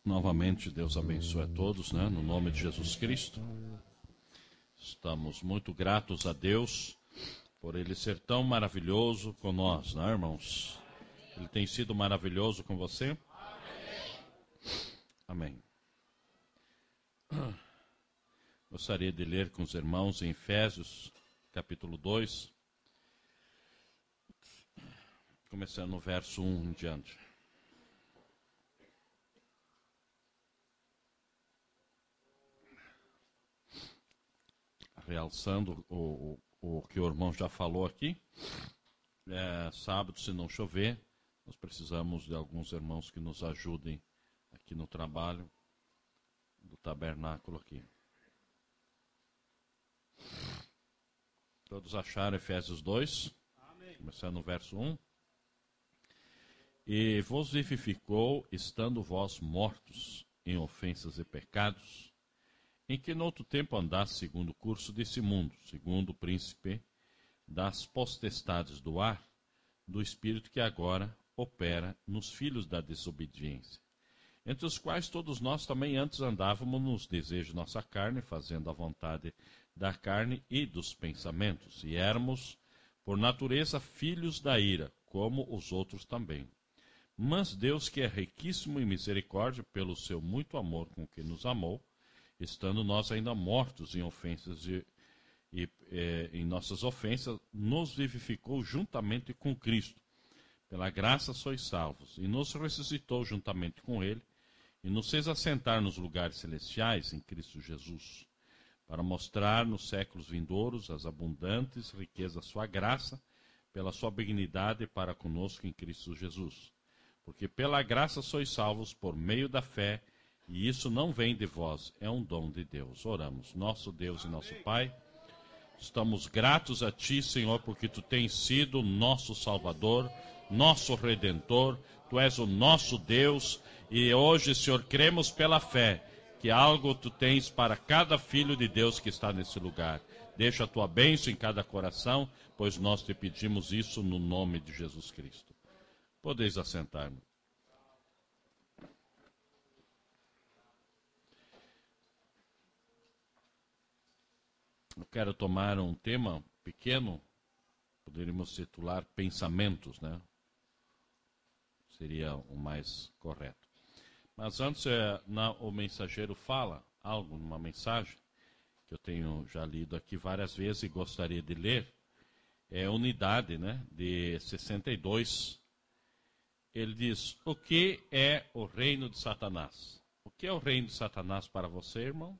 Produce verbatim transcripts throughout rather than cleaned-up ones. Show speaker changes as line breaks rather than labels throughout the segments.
Novamente, Deus abençoe a todos, né? No nome de Jesus Cristo. Estamos muito gratos a Deus por Ele ser tão maravilhoso com nós, né, irmãos? Ele tem sido maravilhoso com você? Amém. Gostaria de ler com os irmãos em Efésios, capítulo dois, começando no verso um em diante. Realçando o, o, o que o irmão já falou aqui, é, sábado, se não chover, nós precisamos de alguns irmãos que nos ajudem aqui no trabalho do tabernáculo aqui. Todos acharam Efésios dois? Amém. Começando no verso um. E vos vivificou, estando vós mortos em ofensas e pecados, em que noutro tempo andaste segundo o curso desse mundo, segundo o príncipe das potestades do ar, do espírito que agora opera nos filhos da desobediência, entre os quais todos nós também antes andávamos nos desejos de nossa carne, fazendo a vontade da carne e dos pensamentos, e éramos, por natureza, filhos da ira, como os outros também. Mas Deus, que é riquíssimo em misericórdia, pelo seu muito amor com que nos amou, estando nós ainda mortos em ofensas e, e é, em nossas ofensas, nos vivificou juntamente com Cristo. Pela graça sois salvos, e nos ressuscitou juntamente com Ele, e nos fez assentar nos lugares celestiais em Cristo Jesus, para mostrar nos séculos vindouros as abundantes riquezas da sua graça, pela sua benignidade para conosco em Cristo Jesus. Porque pela graça sois salvos por meio da fé, e isso não vem de vós, é um dom de Deus. Oramos. Nosso Deus e nosso Pai, estamos gratos a Ti, Senhor, porque Tu tens sido nosso Salvador, nosso Redentor, Tu és o nosso Deus, e hoje, Senhor, cremos pela fé que algo Tu tens para cada filho de Deus que está nesse lugar. Deixa a Tua bênção em cada coração, pois nós Te pedimos isso no nome de Jesus Cristo. Podeis assentar-me. Eu quero tomar um tema pequeno, poderíamos titular pensamentos, né? Seria o mais correto. Mas antes, é, na, o mensageiro fala algo numa mensagem, que eu tenho já lido aqui várias vezes e gostaria de ler, é Unidade, né, de sessenta e dois. Ele diz, o que é o reino de Satanás? O que é o reino de Satanás para você, irmão?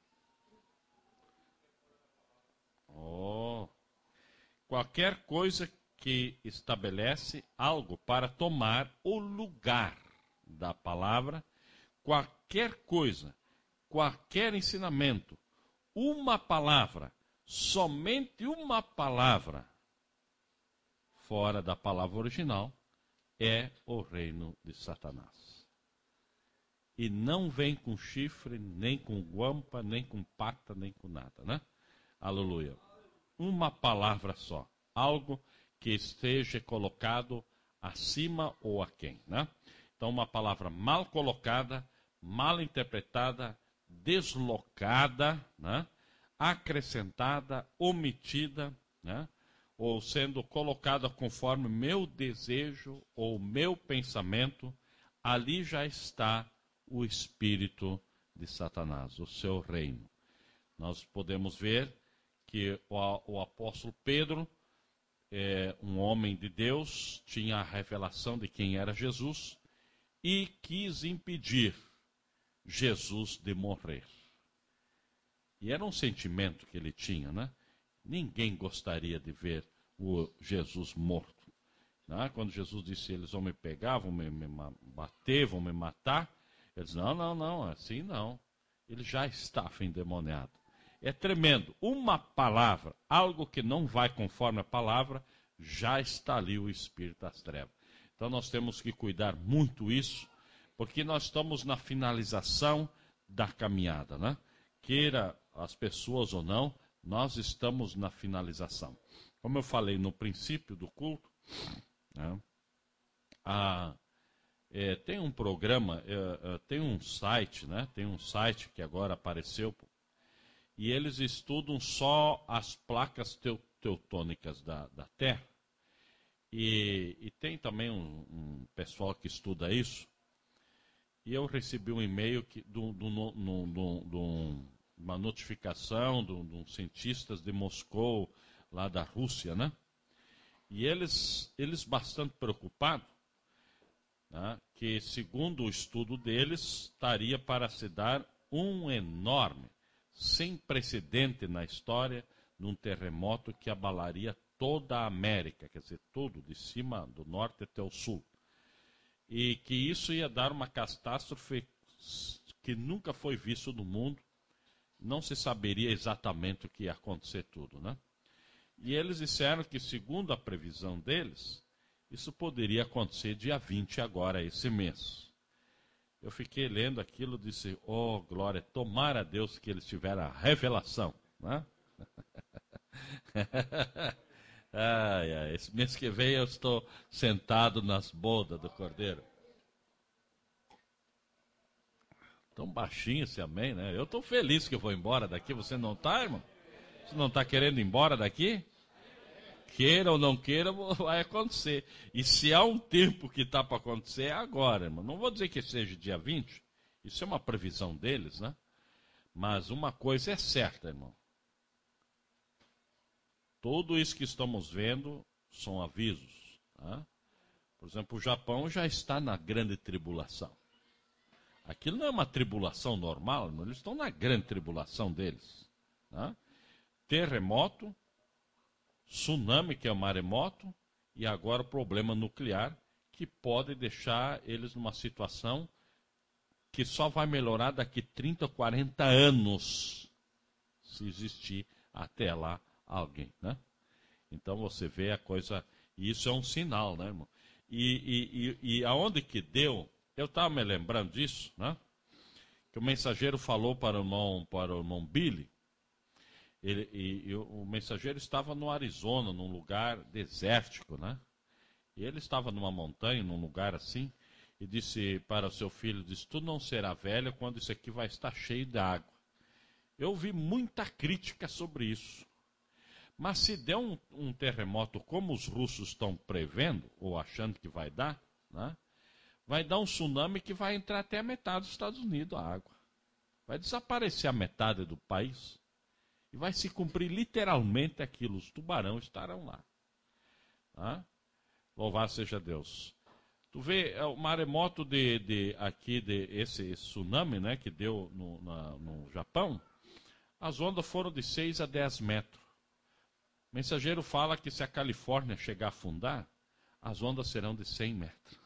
Oh, qualquer coisa que estabelece algo para tomar o lugar da palavra, qualquer coisa, qualquer ensinamento, uma palavra, somente uma palavra, fora da palavra original, é o reino de Satanás. E não vem com chifre, nem com guampa, nem com pata, nem com nada, né? Aleluia. Uma palavra só. Algo que esteja colocado acima ou aquém, né? Então, uma palavra mal colocada, mal interpretada, deslocada, né? Acrescentada, omitida, né? Ou sendo colocada conforme meu desejo ou meu pensamento, ali já está o espírito de Satanás, o seu reino. Nós podemos ver que o, o apóstolo Pedro, é, um homem de Deus, tinha a revelação de quem era Jesus e quis impedir Jesus de morrer. E era um sentimento que ele tinha, né? Ninguém gostaria de ver o Jesus morto. Né? Quando Jesus disse, eles vão me pegar, vão me, me bater, vão me matar, eles, não, não, não, assim não. Ele já estava endemoniado. É tremendo. Uma palavra, algo que não vai conforme a palavra, já está ali o espírito das trevas. Então nós temos que cuidar muito isso, porque nós estamos na finalização da caminhada, né? Queira as pessoas ou não, nós estamos na finalização. Como eu falei no princípio do culto, né, a, É, tem um programa, é, é, tem um site, né? Tem um site que agora apareceu, e eles estudam só as placas teu, teutônicas da, da Terra. E, e tem também um, um pessoal que estuda isso. E eu recebi um e-mail que, do, do, no, no, do, do, uma notificação de um cientistas de Moscou, lá da Rússia, né? E eles, eles bastante preocupados, né, que, segundo o estudo deles, estaria para se dar um enorme, sem precedente na história, num terremoto que abalaria toda a América, quer dizer, tudo, de cima, do norte até o sul. E que isso ia dar uma catástrofe que nunca foi visto no mundo, não se saberia exatamente o que ia acontecer tudo, né? E eles disseram que, segundo a previsão deles, isso poderia acontecer dia vinte agora, esse mês. Eu fiquei lendo aquilo e disse, oh, glória, tomara a Deus que eles tiveram a revelação, né? Ai, ai, esse mês que vem eu estou sentado nas bodas do Cordeiro. Tão baixinho esse amém, né? Eu estou feliz que eu vou embora daqui, você não está, irmão? Você não está querendo ir embora daqui? Queira ou não queira, vai acontecer. E se há um tempo que está para acontecer, é agora, irmão. Não vou dizer que seja dia vinte, isso é uma previsão deles, né? Mas uma coisa é certa, irmão. Tudo isso que estamos vendo são avisos. Tá? Por exemplo, o Japão já está na grande tribulação. Aquilo não é uma tribulação normal, irmão. Eles estão na grande tribulação deles. Tá? Terremoto, tsunami, que é o maremoto, e agora o problema nuclear, que pode deixar eles numa situação que só vai melhorar daqui trinta, quarenta anos, se existir até lá alguém, né? Então você vê a coisa, e isso é um sinal, né, irmão? E, e, e, e aonde que deu, eu estava me lembrando disso, né? Que o mensageiro falou para o irmão, para o irmão Billy. Ele, e, e o mensageiro estava no Arizona, num lugar desértico, né? E ele estava numa montanha, num lugar assim, e disse para o seu filho, disse, tu não será velho quando isso aqui vai estar cheio de água. Eu ouvi muita crítica sobre isso. Mas se der um, um terremoto como os russos estão prevendo, ou achando que vai dar, né? Vai dar um tsunami que vai entrar até a metade dos Estados Unidos, a água. Vai desaparecer a metade do país. E vai se cumprir literalmente aquilo, os tubarões estarão lá. Tá? Louvado seja Deus. Tu vê o maremoto de, de, aqui, de esse, esse tsunami, né, que deu no, na, no Japão, as ondas foram de seis a dez metros. O mensageiro fala que se a Califórnia chegar a afundar, as ondas serão de cem metros.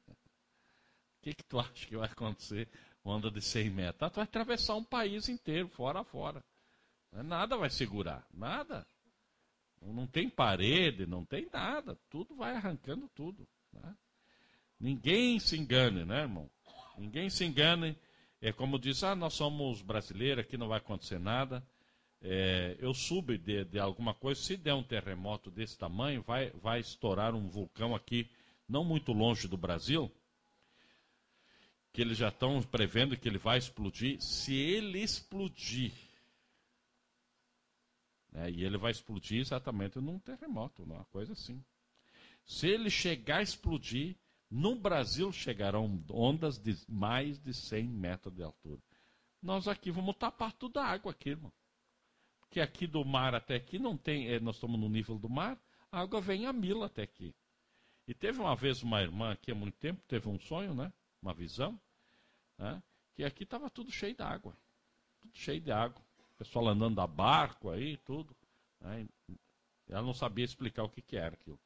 O que, que tu acha que vai acontecer onda de cem metros? Ah, tu vai atravessar um país inteiro, fora a fora. Nada vai segurar, nada. Não tem parede, não tem nada. Tudo vai arrancando tudo. Né? Ninguém se engane, né, irmão? Ninguém se engane. É como diz, ah, nós somos brasileiros, aqui não vai acontecer nada. É, eu subo de, de alguma coisa, se der um terremoto desse tamanho, vai, vai estourar um vulcão aqui, não muito longe do Brasil, que eles já estão prevendo que ele vai explodir. Se ele explodir, É, e ele vai explodir exatamente num terremoto, uma coisa assim. Se ele chegar a explodir, no Brasil chegarão ondas de mais de cem metros de altura. Nós aqui vamos tapar toda a água aqui, irmão. Porque aqui do mar até aqui não tem, é, nós estamos no nível do mar, a água vem a mil até aqui. E teve uma vez uma irmã aqui há muito tempo, teve um sonho, né? Uma visão, né? Que aqui estava tudo cheio de água. Tudo cheio de água. O pessoal andando a barco aí, tudo. Né? Ela não sabia explicar o que, que era aquilo.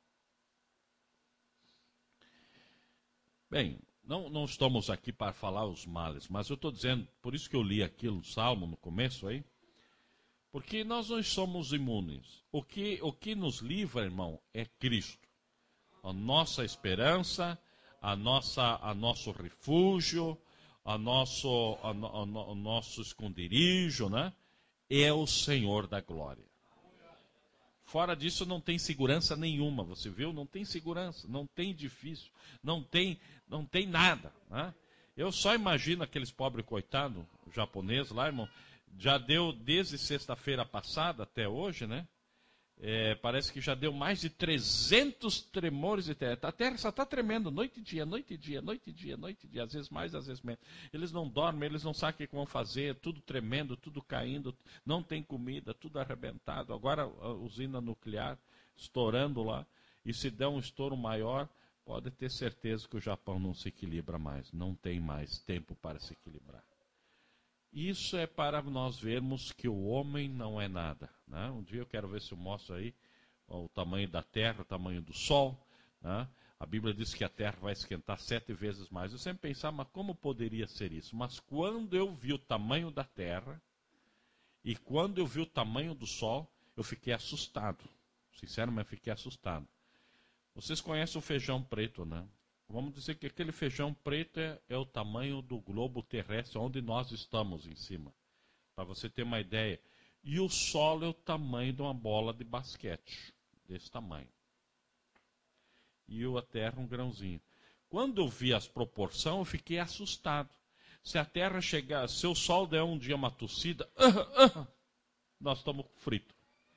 Bem, não, não estamos aqui para falar os males, mas eu estou dizendo, por isso que eu li aquilo no Salmo, no começo aí, porque nós não somos imunes. O que, o que nos livra, irmão, é Cristo. A nossa esperança, a nossa, a nosso refúgio, a nosso, a, a, a nosso esconderijo, né? É o Senhor da glória. Fora disso não tem segurança nenhuma, você viu? Não tem segurança, não tem edifício, não tem, não tem nada, né? Eu só imagino aqueles pobres coitados japoneses lá, irmão, já deu desde sexta-feira passada até hoje, né? É, parece que já deu mais de trezentos tremores de terra. A terra só está tremendo noite e dia, noite e dia, noite e dia, noite e dia, às vezes mais, às vezes menos. Eles não dormem, eles não sabem o que vão fazer, tudo tremendo, tudo caindo, não tem comida, tudo arrebentado. Agora a usina nuclear estourando lá, e se der um estouro maior, pode ter certeza que o Japão não se equilibra mais, não tem mais tempo para se equilibrar. Isso é para nós vermos que o homem não é nada, né? Um dia eu quero ver se eu mostro aí ó, o tamanho da terra, o tamanho do sol, né? A Bíblia diz que a terra vai esquentar sete vezes mais. Eu sempre pensava, mas como poderia ser isso? Mas quando eu vi o tamanho da terra e quando eu vi o tamanho do sol, eu fiquei assustado. Sinceramente, fiquei assustado. Vocês conhecem o feijão preto, né? Vamos dizer que aquele feijão preto é, é o tamanho do globo terrestre, onde nós estamos em cima. Para você ter uma ideia. E o Sol é o tamanho de uma bola de basquete. Desse tamanho. E a Terra um grãozinho. Quando eu vi as proporções, eu fiquei assustado. Se a Terra chegar, se o Sol der um dia uma tossida, uh, uh, nós estamos fritos.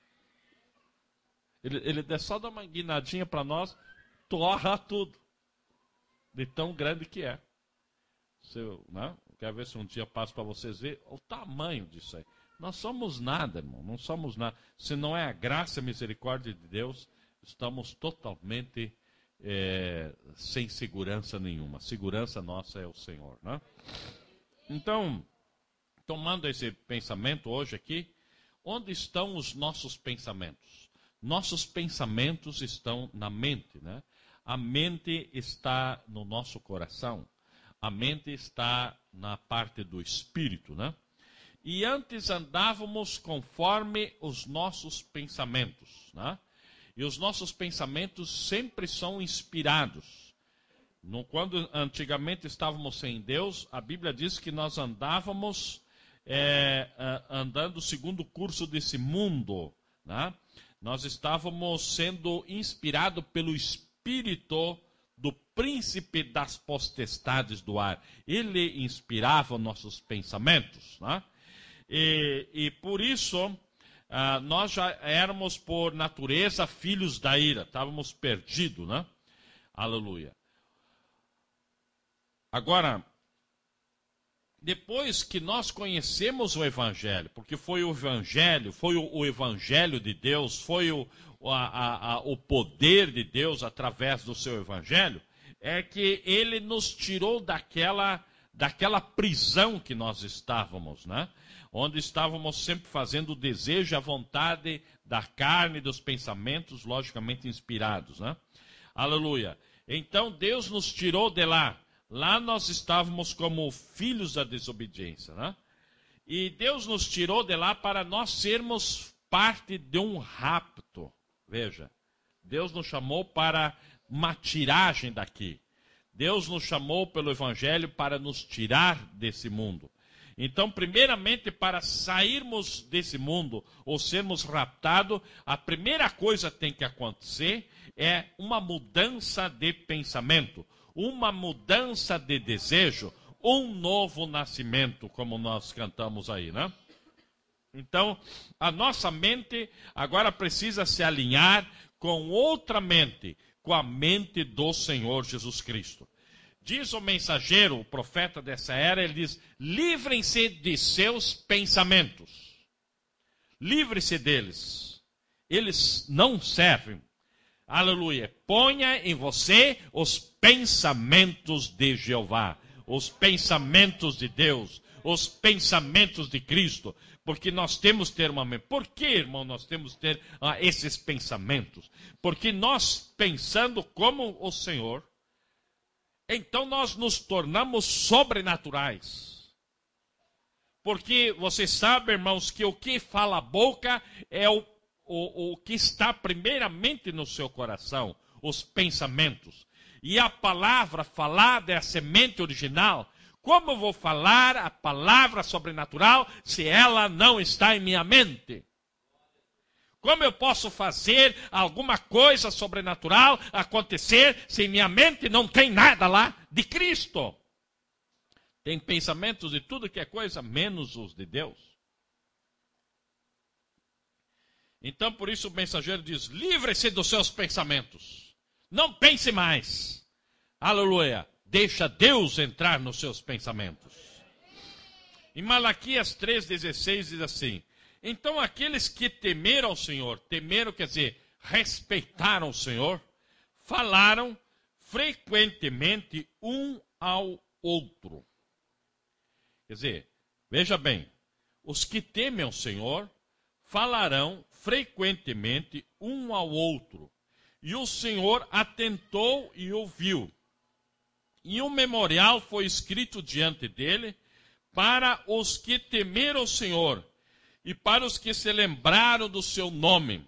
Ele, ele der só dar uma guinadinha para nós, torra tudo. De tão grande que é. Se eu, né? Quero ver se um dia eu passo para vocês verem o tamanho disso aí. Nós somos nada, irmão. Não somos nada. Se não é a graça e a misericórdia de Deus, estamos totalmente é, sem segurança nenhuma. A segurança nossa é o Senhor, né? Então, tomando esse pensamento hoje aqui, onde estão os nossos pensamentos? Nossos pensamentos estão na mente, né? A mente está no nosso coração. A mente está na parte do espírito, né? E antes andávamos conforme os nossos pensamentos, né? E os nossos pensamentos sempre são inspirados. No, quando antigamente estávamos sem Deus, a Bíblia diz que nós andávamos é, andando segundo o curso desse mundo, né? Nós estávamos sendo inspirados pelo Espírito. Espírito do príncipe das potestades do ar. Ele inspirava nossos pensamentos, né? E, e por isso, ah, nós já éramos por natureza filhos da ira. Estávamos perdidos, né? Aleluia. Agora, depois que nós conhecemos o Evangelho, porque foi o Evangelho, foi o, o Evangelho de Deus, foi o, a, a, a, o poder de Deus através do seu Evangelho, é que ele nos tirou daquela, daquela prisão que nós estávamos, né? Onde estávamos sempre fazendo o desejo e a vontade da carne e dos pensamentos, logicamente inspirados, né? Aleluia. Então Deus nos tirou de lá. Lá nós estávamos como filhos da desobediência, né? E Deus nos tirou de lá para nós sermos parte de um rapto. Veja, Deus nos chamou para uma tiragem daqui. Deus nos chamou pelo Evangelho para nos tirar desse mundo. Então, primeiramente, para sairmos desse mundo ou sermos raptados, a primeira coisa que tem que acontecer é uma mudança de pensamento. Uma mudança de desejo, um novo nascimento, como nós cantamos aí, né? Então, a nossa mente agora precisa se alinhar com outra mente, com a mente do Senhor Jesus Cristo. Diz o mensageiro, o profeta dessa era, ele diz, livrem-se de seus pensamentos. Livre-se deles. Eles não servem. Aleluia. Ponha em você os pensamentos de Jeová, os pensamentos de Deus, os pensamentos de Cristo, porque nós temos que ter uma mente. Por que, irmão, nós temos que ter ah, esses pensamentos? Porque nós, pensando como o Senhor, então nós nos tornamos sobrenaturais. Porque você sabe, irmãos, que o que fala a boca é o O, o que está primeiramente no seu coração, os pensamentos. E a palavra falada é a semente original. Como eu vou falar a palavra sobrenatural se ela não está em minha mente? Como eu posso fazer alguma coisa sobrenatural acontecer se em minha mente não tem nada lá de Cristo? Tem pensamentos de tudo que é coisa, menos os de Deus. Então, por isso o mensageiro diz, livre-se dos seus pensamentos. Não pense mais. Aleluia. Deixa Deus entrar nos seus pensamentos. Em Malaquias três, dezesseis diz assim, então aqueles que temeram o Senhor, temeram quer dizer, respeitaram o Senhor, falaram frequentemente um ao outro. Quer dizer, veja bem, os que temem o Senhor falarão frequentemente um ao outro. E o Senhor atentou e ouviu. E um memorial foi escrito diante dele para os que temeram o Senhor e para os que se lembraram do seu nome.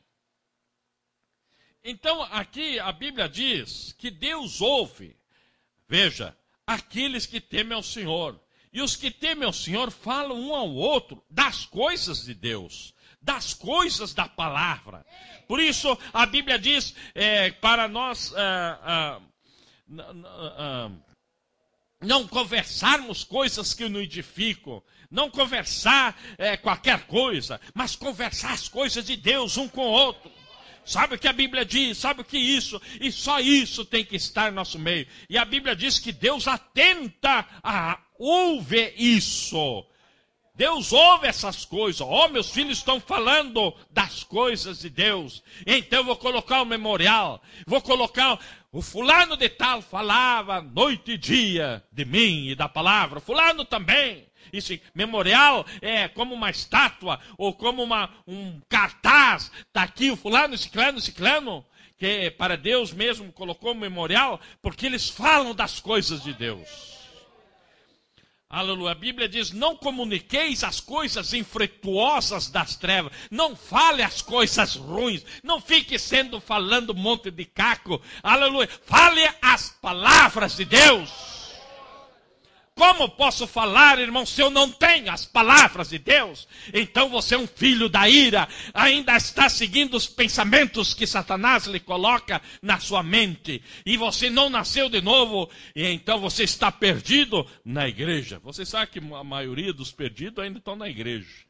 Então, aqui a Bíblia diz que Deus ouve, veja, aqueles que temem ao Senhor. E os que temem ao Senhor falam um ao outro das coisas de Deus, das coisas da palavra. Por isso, a Bíblia diz é, para nós ah, ah, ah, não conversarmos coisas que nos edificam, não conversar é, qualquer coisa, mas conversar as coisas de Deus um com o outro. Sabe o que a Bíblia diz? Sabe o que isso? E só isso tem que estar no nosso meio. E a Bíblia diz que Deus atenta a ouve isso. Deus ouve essas coisas. Oh, meus filhos estão falando das coisas de Deus. Então eu vou colocar um memorial. Vou colocar... O fulano de tal falava noite e dia de mim e da palavra. Fulano também. Isso, memorial é como uma estátua ou como uma, um cartaz. Está aqui o fulano, ciclano, ciclano. Que para Deus mesmo colocou um memorial. Porque eles falam das coisas de Deus. Aleluia. A Bíblia diz, não comuniqueis as coisas infrutuosas das trevas. Não fale as coisas ruins. Não fique sendo falando um monte de caco. Aleluia. Fale as palavras de Deus. Como posso falar, irmão, se eu não tenho as palavras de Deus? Então você é um filho da ira. Ainda está seguindo os pensamentos que Satanás lhe coloca na sua mente. E você não nasceu de novo. E então você está perdido na igreja. Você sabe que a maioria dos perdidos ainda estão na igreja.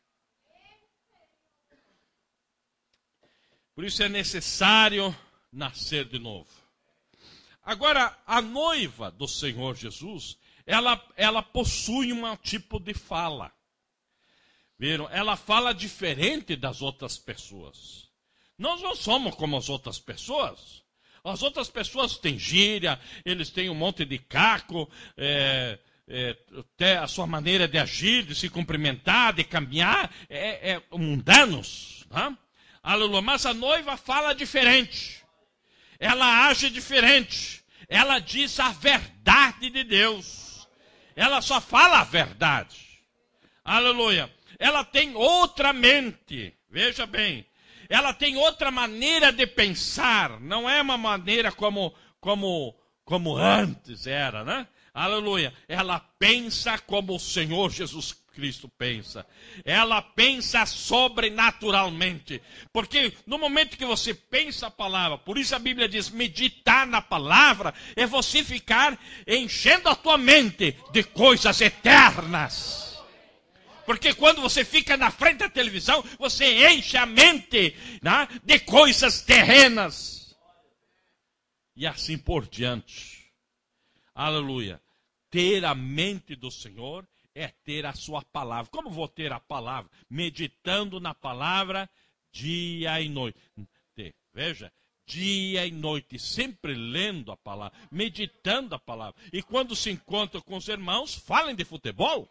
Por isso é necessário nascer de novo. Agora, a noiva do Senhor Jesus... Ela, ela possui um tipo de fala. Viram? Ela fala diferente das outras pessoas. Nós não somos como as outras pessoas. As outras pessoas têm gíria, eles têm um monte de caco, é, é, até a sua maneira de agir, de se cumprimentar, de caminhar, é, é mundanos. Né? Aleluia. Mas a noiva fala diferente. Ela age diferente. Ela diz a verdade de Deus. Ela só fala a verdade. Aleluia. Ela tem outra mente. Veja bem. Ela tem outra maneira de pensar. Não é uma maneira como, como, como antes era, né? Aleluia. Ela pensa como o Senhor Jesus Cristo pensa. Ela pensa sobrenaturalmente. Porque no momento que você pensa a palavra, por isso a Bíblia diz, meditar na palavra é você ficar enchendo a tua mente de coisas eternas. Porque quando você fica na frente da televisão, você enche a mente, né, de coisas terrenas. E assim por diante. Aleluia. Ter a mente do Senhor é ter a sua palavra. Como vou ter a palavra? Meditando na palavra dia e noite. Veja, dia e noite, sempre lendo a palavra, meditando a palavra. E quando se encontra com os irmãos, falem de futebol.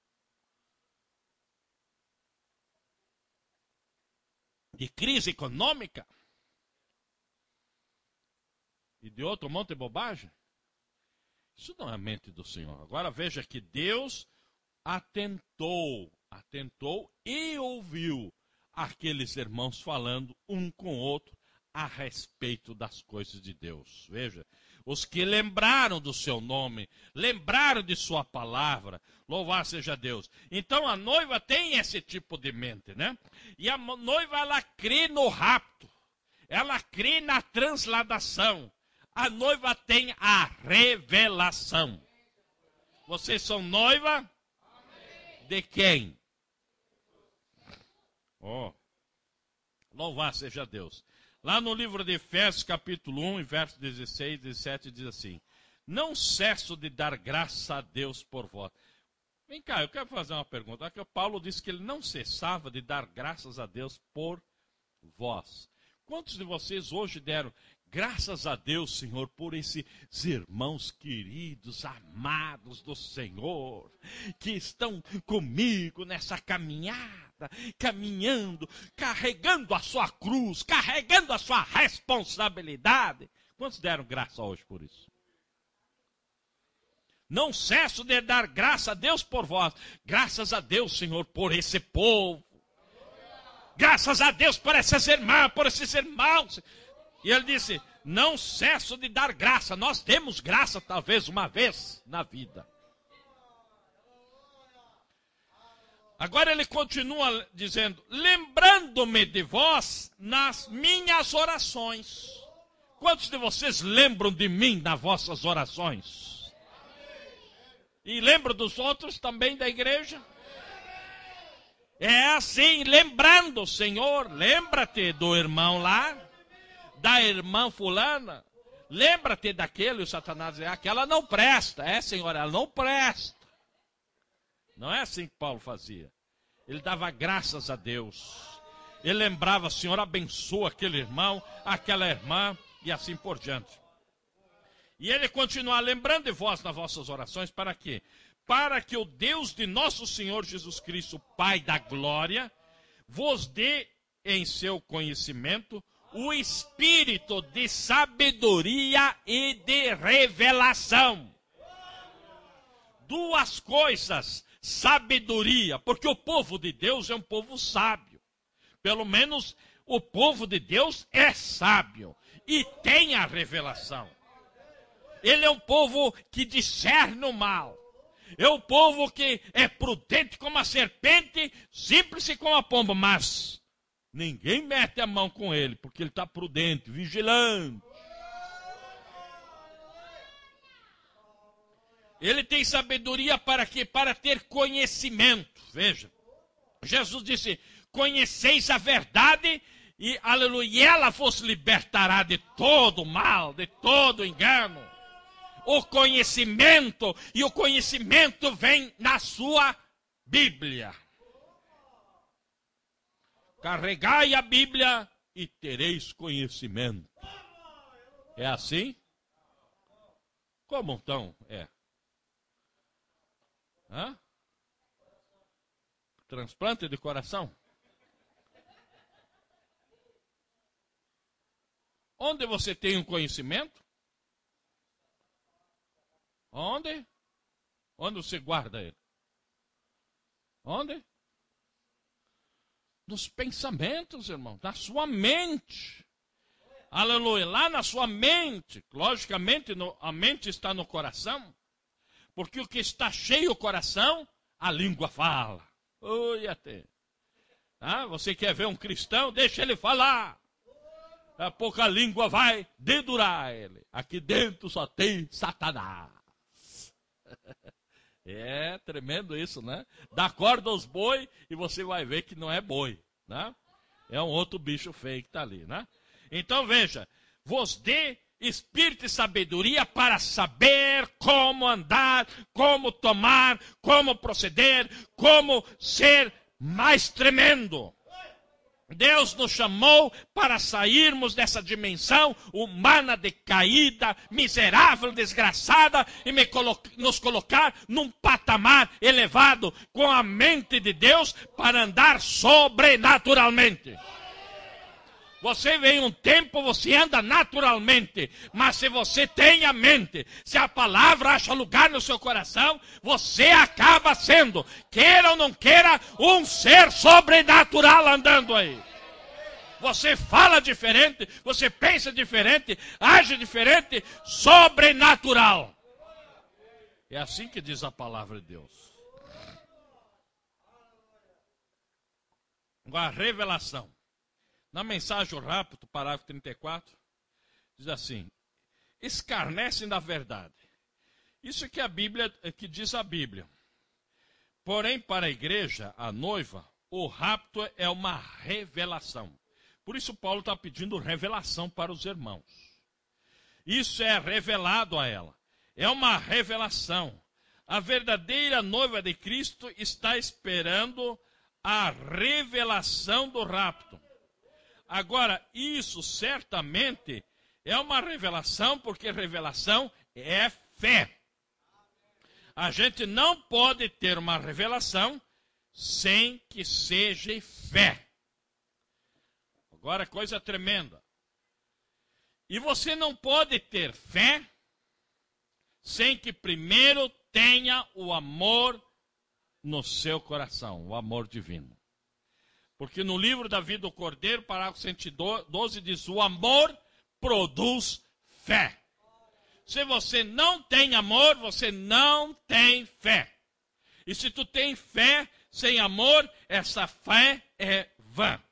De crise econômica. E de outro monte de bobagem. Isso não é a mente do Senhor. Agora veja que Deus atentou, atentou e ouviu aqueles irmãos falando um com o outro a respeito das coisas de Deus. Veja, Os que lembraram do seu nome, lembraram de sua palavra. Louvado seja Deus. Então a noiva tem esse tipo de mente, né? E a noiva, ela crê no rapto. Ela crê na transladação. A noiva tem a revelação. Vocês são noiva de quem? Oh, louvado seja Deus. Lá no livro de Efésios, capítulo um, verso dezesseis, dezessete, diz assim: não cesso de dar graça a Deus por vós. Vem cá, eu quero fazer uma pergunta. Aqui o Paulo disse que ele não cessava de dar graças a Deus por vós. Quantos de vocês hoje deram graças a Deus, Senhor, por esses irmãos queridos, amados do Senhor, que estão comigo nessa caminhada, caminhando, carregando a sua cruz, carregando a sua responsabilidade? Quantos deram graça hoje por isso? Não cesso de dar graça a Deus por vós. Graças a Deus, Senhor, por esse povo. Graças a Deus por essas irmãs, por esses irmãos. E ele disse, não cesso de dar graça. Nós temos graça talvez uma vez na vida. Agora ele continua dizendo, lembrando-me de vós nas minhas orações. Quantos de vocês lembram de mim nas vossas orações? E lembram dos outros também da igreja? É assim, lembrando, Senhor, lembra-te do irmão lá, da irmã fulana, lembra-te daquele, o Satanás diz, aquela não presta, é, Senhor, ela não presta. Não é assim que Paulo fazia. Ele dava graças a Deus. Ele lembrava, Senhor, abençoa aquele irmão, aquela irmã, e assim por diante. E ele continua, lembrando de vós nas vossas orações, para quê? Para que o Deus de nosso Senhor Jesus Cristo, Pai da glória, vos dê em seu conhecimento o espírito de sabedoria e de revelação. Duas coisas, sabedoria, porque o povo de Deus é um povo sábio. Pelo menos o povo de Deus é sábio e tem a revelação. Ele é um povo que discerne o mal. É um povo que é prudente como a serpente, simples como a pomba, mas ninguém mete a mão com ele, porque ele está prudente, vigilante. Ele tem sabedoria para quê? Para ter conhecimento. Veja, Jesus disse, conheceis a verdade e, aleluia, e ela vos libertará de todo mal, de todo engano. O conhecimento, e o conhecimento vem na sua Bíblia. Carregai a Bíblia e tereis conhecimento. É assim? Como então é? Hã? Transplante de coração? Onde você tem um conhecimento? Onde? Onde você guarda ele? Onde? Nos pensamentos, irmão, na sua mente. Aleluia, lá na sua mente. Logicamente, no, a mente está no coração. Porque o que está cheio o coração, a língua fala. Oi, até. Ah, você quer ver um cristão? Deixa ele falar. Daqui a pouco a língua vai dedurar ele. Aqui dentro só tem Satanás. É tremendo isso, né? Dá corda aos boi e você vai ver que não é boi, né? É um outro bicho feio que está ali, né? Então veja, vos dê espírito e sabedoria para saber como andar, como tomar, como proceder, como ser mais tremendo. Deus nos chamou para sairmos dessa dimensão humana decaída, miserável, desgraçada, e me colo- nos colocar num patamar elevado com a mente de Deus para andar sobrenaturalmente. Você vem um tempo, você anda naturalmente, mas se você tem a mente, se a palavra acha lugar no seu coração, você acaba sendo, queira ou não queira, um ser sobrenatural andando aí. você fala diferente, você pensa diferente, age diferente, sobrenatural. É assim que diz a palavra de Deus. Agora, a revelação. Na mensagem o Rápido, parágrafo trinta e quatro, diz assim: escarnecem da verdade. Isso que a Bíblia, que diz a Bíblia. Porém, para a igreja, a noiva, o rapto é uma revelação. Por isso Paulo está pedindo revelação para os irmãos. Isso é revelado a ela. É uma revelação. A verdadeira noiva de Cristo está esperando a revelação do rapto. Agora, isso certamente é uma revelação, porque revelação é fé. A gente não pode ter uma revelação sem que seja fé. Agora, coisa tremenda. E você não pode ter fé sem que primeiro tenha o amor no seu coração, o amor divino. Porque no livro da vida do Cordeiro, parágrafo cento e doze, diz: o amor produz fé. Se você não tem amor, você não tem fé. E se tu tem fé sem amor, essa fé é vã.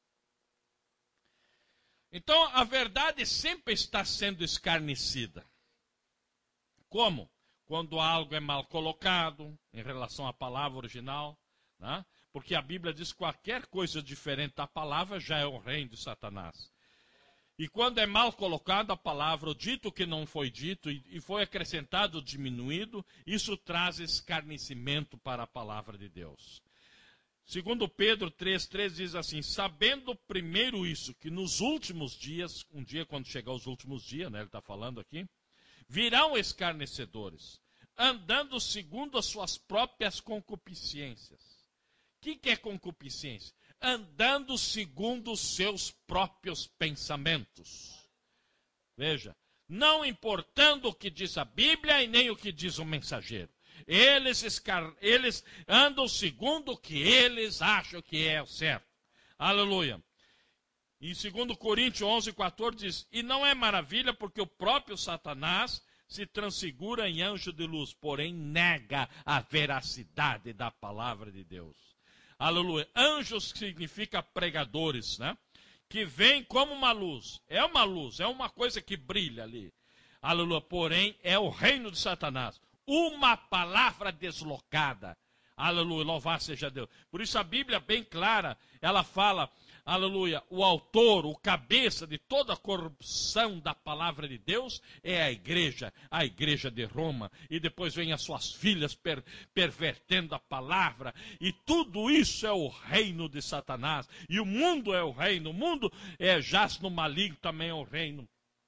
Então, a verdade sempre está sendo escarnecida. Como? Quando algo é mal colocado em relação à palavra original, né? Porque a Bíblia diz que qualquer coisa diferente da palavra já é o reino de Satanás. E quando é mal colocado a palavra, o dito que não foi dito, e foi acrescentado ou diminuído, isso traz escarnecimento para a palavra de Deus. Segundo Pedro três, três diz assim: sabendo primeiro isso, que nos últimos dias, um dia quando chegar os últimos dias, né, ele está falando aqui, virão escarnecedores, andando segundo as suas próprias concupiscências. O que, que é concupiscência? Andando segundo os seus próprios pensamentos. Veja, não importando o que diz a Bíblia e nem o que diz o mensageiro. Eles, escar... eles andam segundo o que eles acham que é o certo. Aleluia. Em segundo Coríntios onze, quatorze diz: e não é maravilha porque o próprio Satanás se transfigura em anjo de luz, porém nega a veracidade da palavra de Deus. Aleluia. Anjos significa pregadores, né? Que vem como uma luz. É uma luz, é uma coisa que brilha ali. Aleluia. Porém, é o reino de Satanás. Uma palavra deslocada. Aleluia. Louvado seja Deus. Por isso a Bíblia, bem clara, ela fala, aleluia, o autor, o cabeça de toda a corrupção da palavra de Deus é a igreja, a igreja de Roma. E depois vem as suas filhas per, pervertendo a palavra. E tudo isso é o reino de Satanás. E o mundo é o reino. O mundo é, jaz no maligno, também é o reino.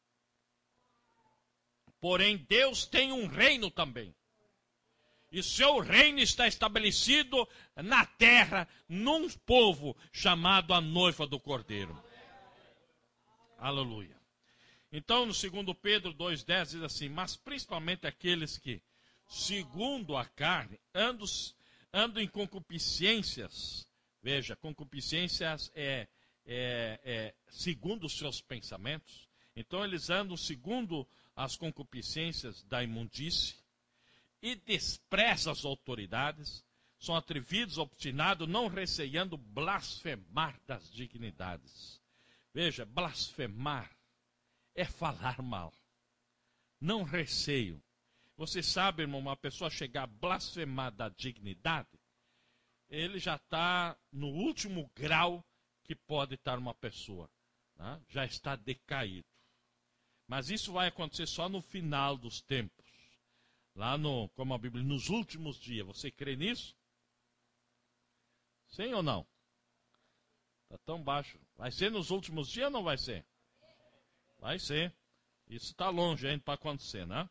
Porém, Deus tem um reino também. E seu reino está estabelecido na terra, num povo chamado a noiva do Cordeiro. Aleluia. Então, no segundo Pedro dois, dez, diz assim: mas principalmente aqueles que, segundo a carne, andam, andam em concupiscências. Veja, concupiscências é, é, é segundo os seus pensamentos. Então, eles andam segundo as concupiscências da imundície e desprezam as autoridades, são atrevidos, obstinados, não receando blasfemar das dignidades. Veja, blasfemar é falar mal. Não receio. Você sabe, irmão, uma pessoa chegar a blasfemar da dignidade, ele já está no último grau que pode estar uma pessoa, né? Já está decaído. Mas isso vai acontecer só no final dos tempos. Lá no, como a Bíblia, nos últimos dias. Você crê nisso? Sim ou não? Está tão baixo. Vai ser nos últimos dias ou não vai ser? Vai ser. Isso está longe ainda para acontecer, né?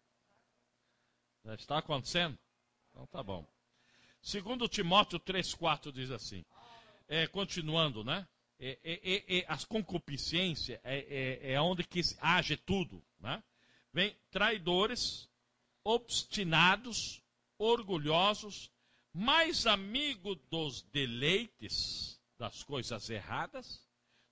Já está acontecendo? Então tá bom. Segundo Timóteo três, quatro diz assim. É, continuando, né? É, é, é, as concupiscências é, é, é onde que age tudo, né? Vem traidores, obstinados, orgulhosos, mais amigo dos deleites das coisas erradas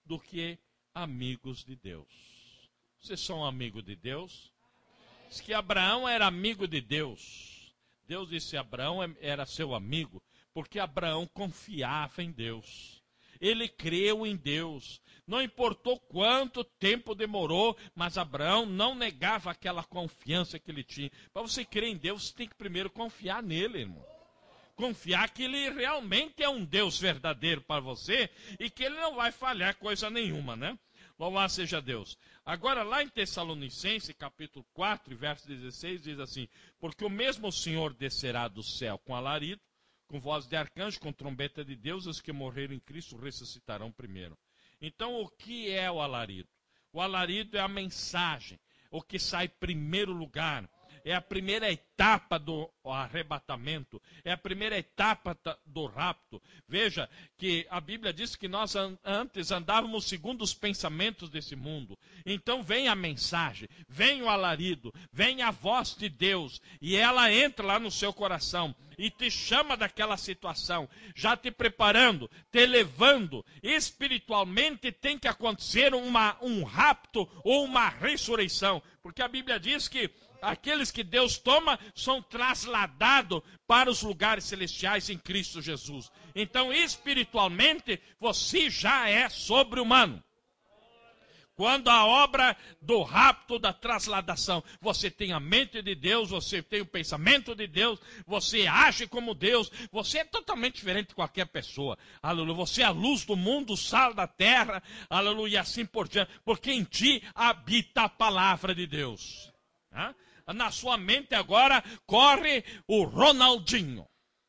do que amigos de Deus. Vocês são amigos de Deus? Diz que Abraão era amigo de Deus. Deus disse que Abraão era seu amigo, porque Abraão confiava em Deus. Ele creu em Deus. Não importou quanto tempo demorou, mas Abraão não negava aquela confiança que ele tinha. Para você crer em Deus, você tem que primeiro confiar nele, irmão. Confiar que ele realmente é um Deus verdadeiro para você e que ele não vai falhar coisa nenhuma, né? Louvado seja Deus. Agora, lá em Tessalonicenses, capítulo quatro, verso dezesseis, diz assim: porque o mesmo Senhor descerá do céu com alarido, com voz de arcanjo, com trombeta de Deus, os que morreram em Cristo ressuscitarão primeiro. Então, o que é o alarido? O alarido é a mensagem, o que sai em primeiro lugar. É a primeira etapa do arrebatamento, é a primeira etapa do rapto. Veja que a Bíblia diz que nós antes andávamos segundo os pensamentos desse mundo. Então vem a mensagem, vem o alarido, vem a voz de Deus, e ela entra lá no seu coração e te chama daquela situação, já te preparando, te levando. Espiritualmente tem que acontecer uma, um rapto ou uma ressurreição, porque a Bíblia diz que aqueles que Deus toma são trasladados para os lugares celestiais em Cristo Jesus. Então, espiritualmente, você já é sobre-humano. Quando a obra do rapto, da trasladação, você tem a mente de Deus, você tem o pensamento de Deus, você age como Deus, você é totalmente diferente de qualquer pessoa. Aleluia. Você é a luz do mundo, o sal da terra, aleluia, e assim por diante, porque em ti habita a palavra de Deus. Hã? Na sua mente agora corre o Ronaldinho.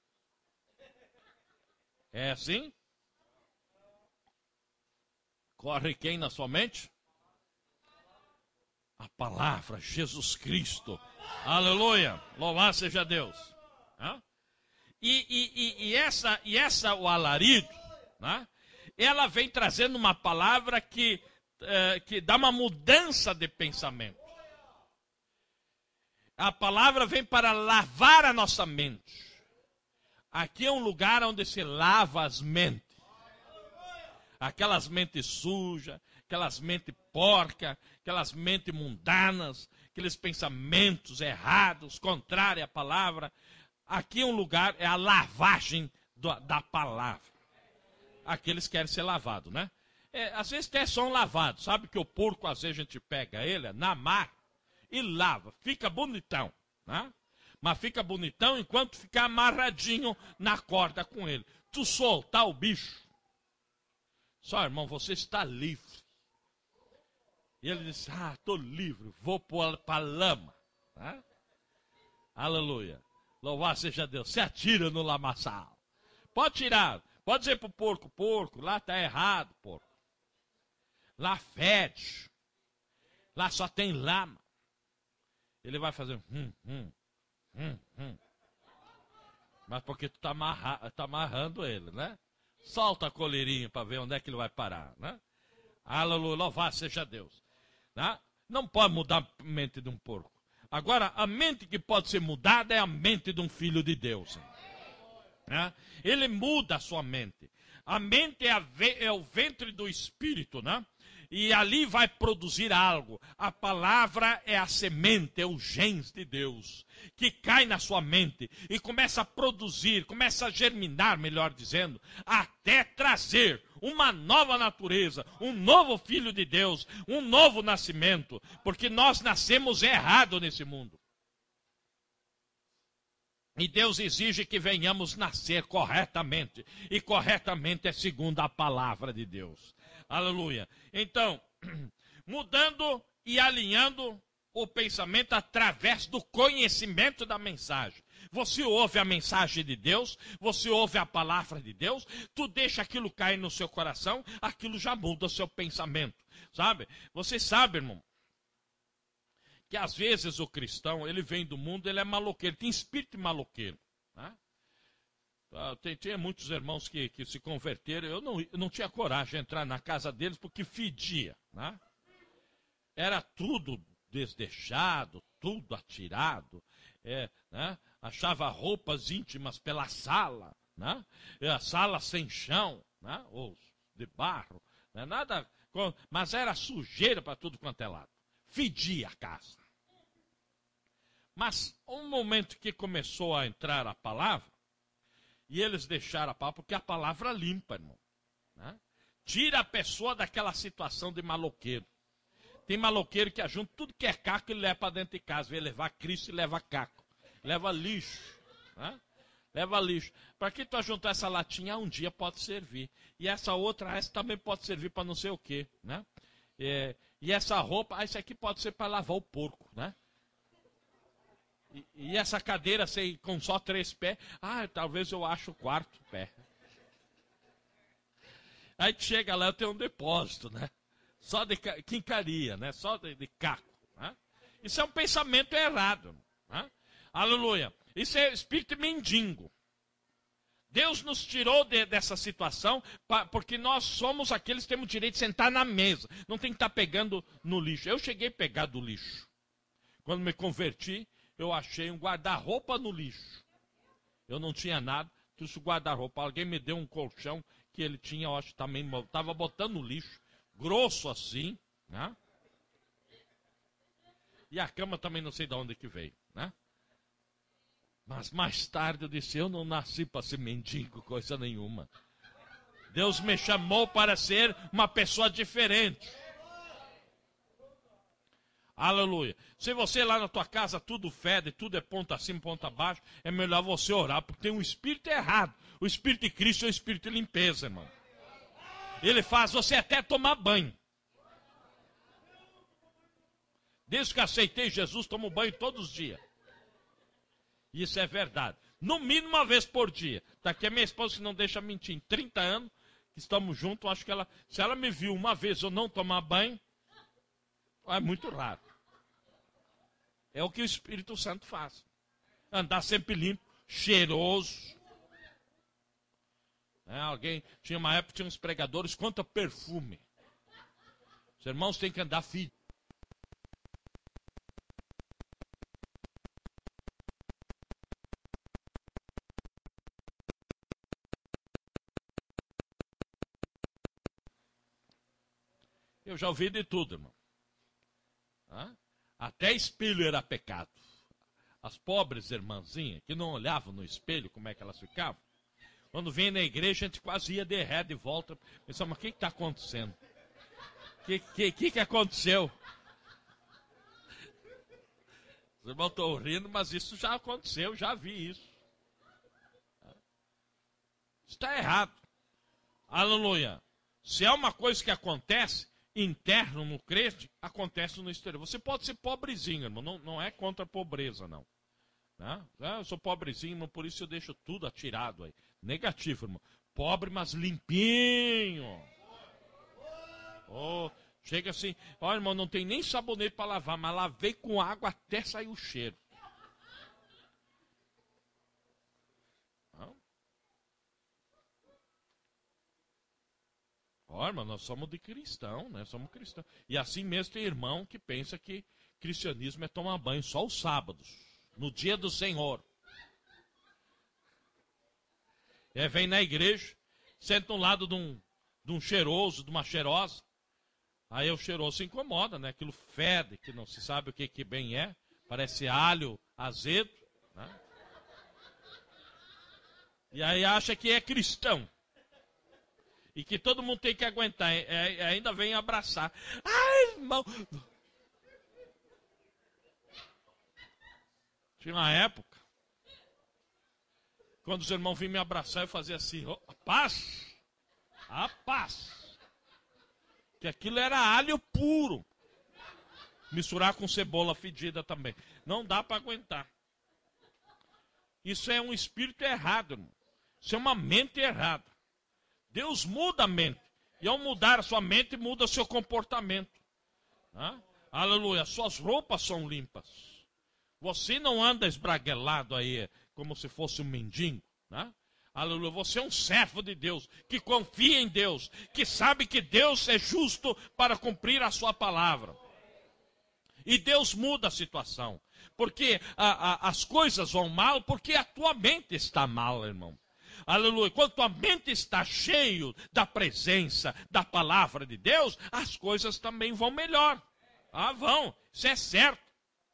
É assim? Corre quem na sua mente? A palavra, Jesus Cristo. Aleluia. Louvado seja Deus. Hã? E, e, e, e, essa, e essa, o alarido, né? Ela vem trazendo uma palavra que, eh, que dá uma mudança de pensamento. A palavra vem para lavar a nossa mente. Aqui é um lugar onde se lava as mentes. Aquelas mentes sujas, aquelas mentes porcas, aquelas mentes mundanas, aqueles pensamentos errados, contrários à palavra. Aqui é um lugar, é a lavagem do, da palavra. Aqueles querem ser lavados, né? É, às vezes até são lavados. Sabe que o porco, às vezes a gente pega ele na mar e lava, fica bonitão, né? Mas fica bonitão enquanto ficar amarradinho na corda com ele. Tu soltar o bicho, só irmão, você está livre. E ele disse, ah, estou livre, vou para a lama, né? Aleluia, louvado seja Deus, se atira no lamaçal. Pode tirar, pode dizer para o porco, porco, lá está errado, porco. Lá fede, lá só tem lama. Ele vai fazer hum, hum, hum, hum. Mas porque tu está amarra, tá amarrando ele, né? Solta a coleirinha para ver onde é que ele vai parar, né? Aleluia, louvado seja Deus. Né? Não pode mudar a mente de um porco. Agora, a mente que pode ser mudada é a mente de um filho de Deus. Né? Ele muda a sua mente. A mente é, a ve- é o ventre do espírito, né? E ali vai produzir algo. A palavra é a semente, é o genes de Deus, que cai na sua mente e começa a produzir, começa a germinar, melhor dizendo, até trazer uma nova natureza, um novo filho de Deus, um novo nascimento, porque nós nascemos errado nesse mundo. E Deus exige que venhamos nascer corretamente, e corretamente é segundo a palavra de Deus. Aleluia. Então, mudando e alinhando o pensamento através do conhecimento da mensagem. Você ouve a mensagem de Deus, você ouve a palavra de Deus, tu deixa aquilo cair no seu coração, aquilo já muda o seu pensamento, sabe? Você sabe, irmão, que às vezes o cristão, ele vem do mundo, ele é maloqueiro, tem espírito maloqueiro, né? Tem, tinha muitos irmãos que, que se converteram, eu não, eu não tinha coragem de entrar na casa deles porque fedia, né? Era tudo desdeixado, tudo atirado, é, né? Achava roupas íntimas pela sala, né? A sala sem chão, né? Ou de barro, Não é nada, mas era sujeira para tudo quanto é lado. Fedia a casa. Mas um momento que começou a entrar a palavra, e eles deixaram a palavra, porque a palavra limpa, irmão. Né? Tira a pessoa daquela situação de maloqueiro. Tem maloqueiro que ajunta tudo que é caco e leva para dentro de casa. Vem levar Cristo e leva caco. Leva lixo. Né? Leva lixo. Para que tu ajuntar essa latinha, um dia pode servir. E essa outra, essa também pode servir para não sei o quê. Né? É, e essa roupa, ah, isso aqui pode ser para lavar o porco. Né? E, e essa cadeira sei, com só três pés, ah, talvez eu ache o quarto pé. Aí chega lá, eu tenho um depósito, né? Só de quincaria, né? Só de, de caco. Né? Isso é um pensamento errado. Né? Aleluia. Isso é espírito mendigo. Deus nos tirou de, dessa situação pra, porque nós somos aqueles que temos o direito de sentar na mesa. Não tem que estar pegando no lixo. Eu cheguei a pegar do lixo. Quando me converti, eu achei um guarda-roupa no lixo. Eu não tinha nada, trouxe o guarda-roupa. Alguém me deu um colchão que ele tinha, eu acho, também, estava botando no lixo. Grosso assim, né? E a cama também não sei de onde que veio, né? Mas mais tarde eu disse, eu não nasci para ser mendigo, coisa nenhuma. Deus me chamou para ser uma pessoa diferente. Aleluia. Se você lá na tua casa tudo fede, tudo é ponta acima, ponta abaixo, é melhor você orar, porque tem um espírito errado. O espírito de Cristo é o espírito de limpeza, irmão. Ele faz você até tomar banho. Desde que aceitei Jesus, tomo banho todos os dias. Isso é verdade. No mínimo uma vez por dia. Tá aqui a minha esposa que não deixa mentir. Em trinta anos que estamos juntos, acho que ela, se ela me viu uma vez eu não tomar banho, é muito raro. É o que o Espírito Santo faz. Andar sempre limpo, cheiroso. É, alguém, tinha uma época, tinha uns pregadores, quanto perfume. Os irmãos têm que andar fedidos. Eu já ouvi de tudo, irmão. Hã? Até espelho era pecado. As pobres irmãzinhas que não olhavam no espelho, como é que elas ficavam? Quando vinha na igreja, a gente quase ia de ré de volta. Pensava, mas o que está acontecendo? O que, que, que, que aconteceu? Os irmãos estão rindo, mas isso já aconteceu, já vi isso. Está errado. Aleluia. Se é uma coisa que acontece, interno no crente, acontece no exterior. Você pode ser pobrezinho, irmão. Não, não é contra a pobreza, não. Né? Eu sou pobrezinho, irmão, por isso eu deixo tudo atirado aí. Negativo, irmão. Pobre, mas limpinho. Oh, chega assim, ó, irmão, não tem nem sabonete para lavar, mas lavei com água até sair o cheiro. Ó, irmão, nós somos de cristão, né? Somos cristãos. E assim mesmo tem irmão que pensa que cristianismo é tomar banho só os sábados, no dia do Senhor. E aí vem na igreja, senta um lado de um, de um cheiroso, de uma cheirosa. Aí o cheiroso se incomoda, né? Aquilo fede, que não se sabe o que, que bem é. Parece alho azedo, né? E aí acha que é cristão. E que todo mundo tem que aguentar. É, é, ainda vem abraçar. Ai, irmão. Tinha uma época, quando os irmãos vinham me abraçar, eu fazia assim, oh, a paz, a paz. Que aquilo era alho puro. Misturar com cebola fedida também. Não dá para aguentar. Isso é um espírito errado, irmão. Isso é uma mente errada. Deus muda a mente. E ao mudar a sua mente, muda o seu comportamento. Né? Aleluia. Suas roupas são limpas. Você não anda esbraguelado aí, como se fosse um mendigo. Né? Aleluia. Você é um servo de Deus, que confia em Deus, que sabe que Deus é justo para cumprir a sua palavra. E Deus muda a situação. Porque a, a, as coisas vão mal, porque a tua mente está mal, irmão. aleluia, quando a mente está cheia da presença, da palavra de Deus, as coisas também vão melhor. Ah, vão, isso é certo.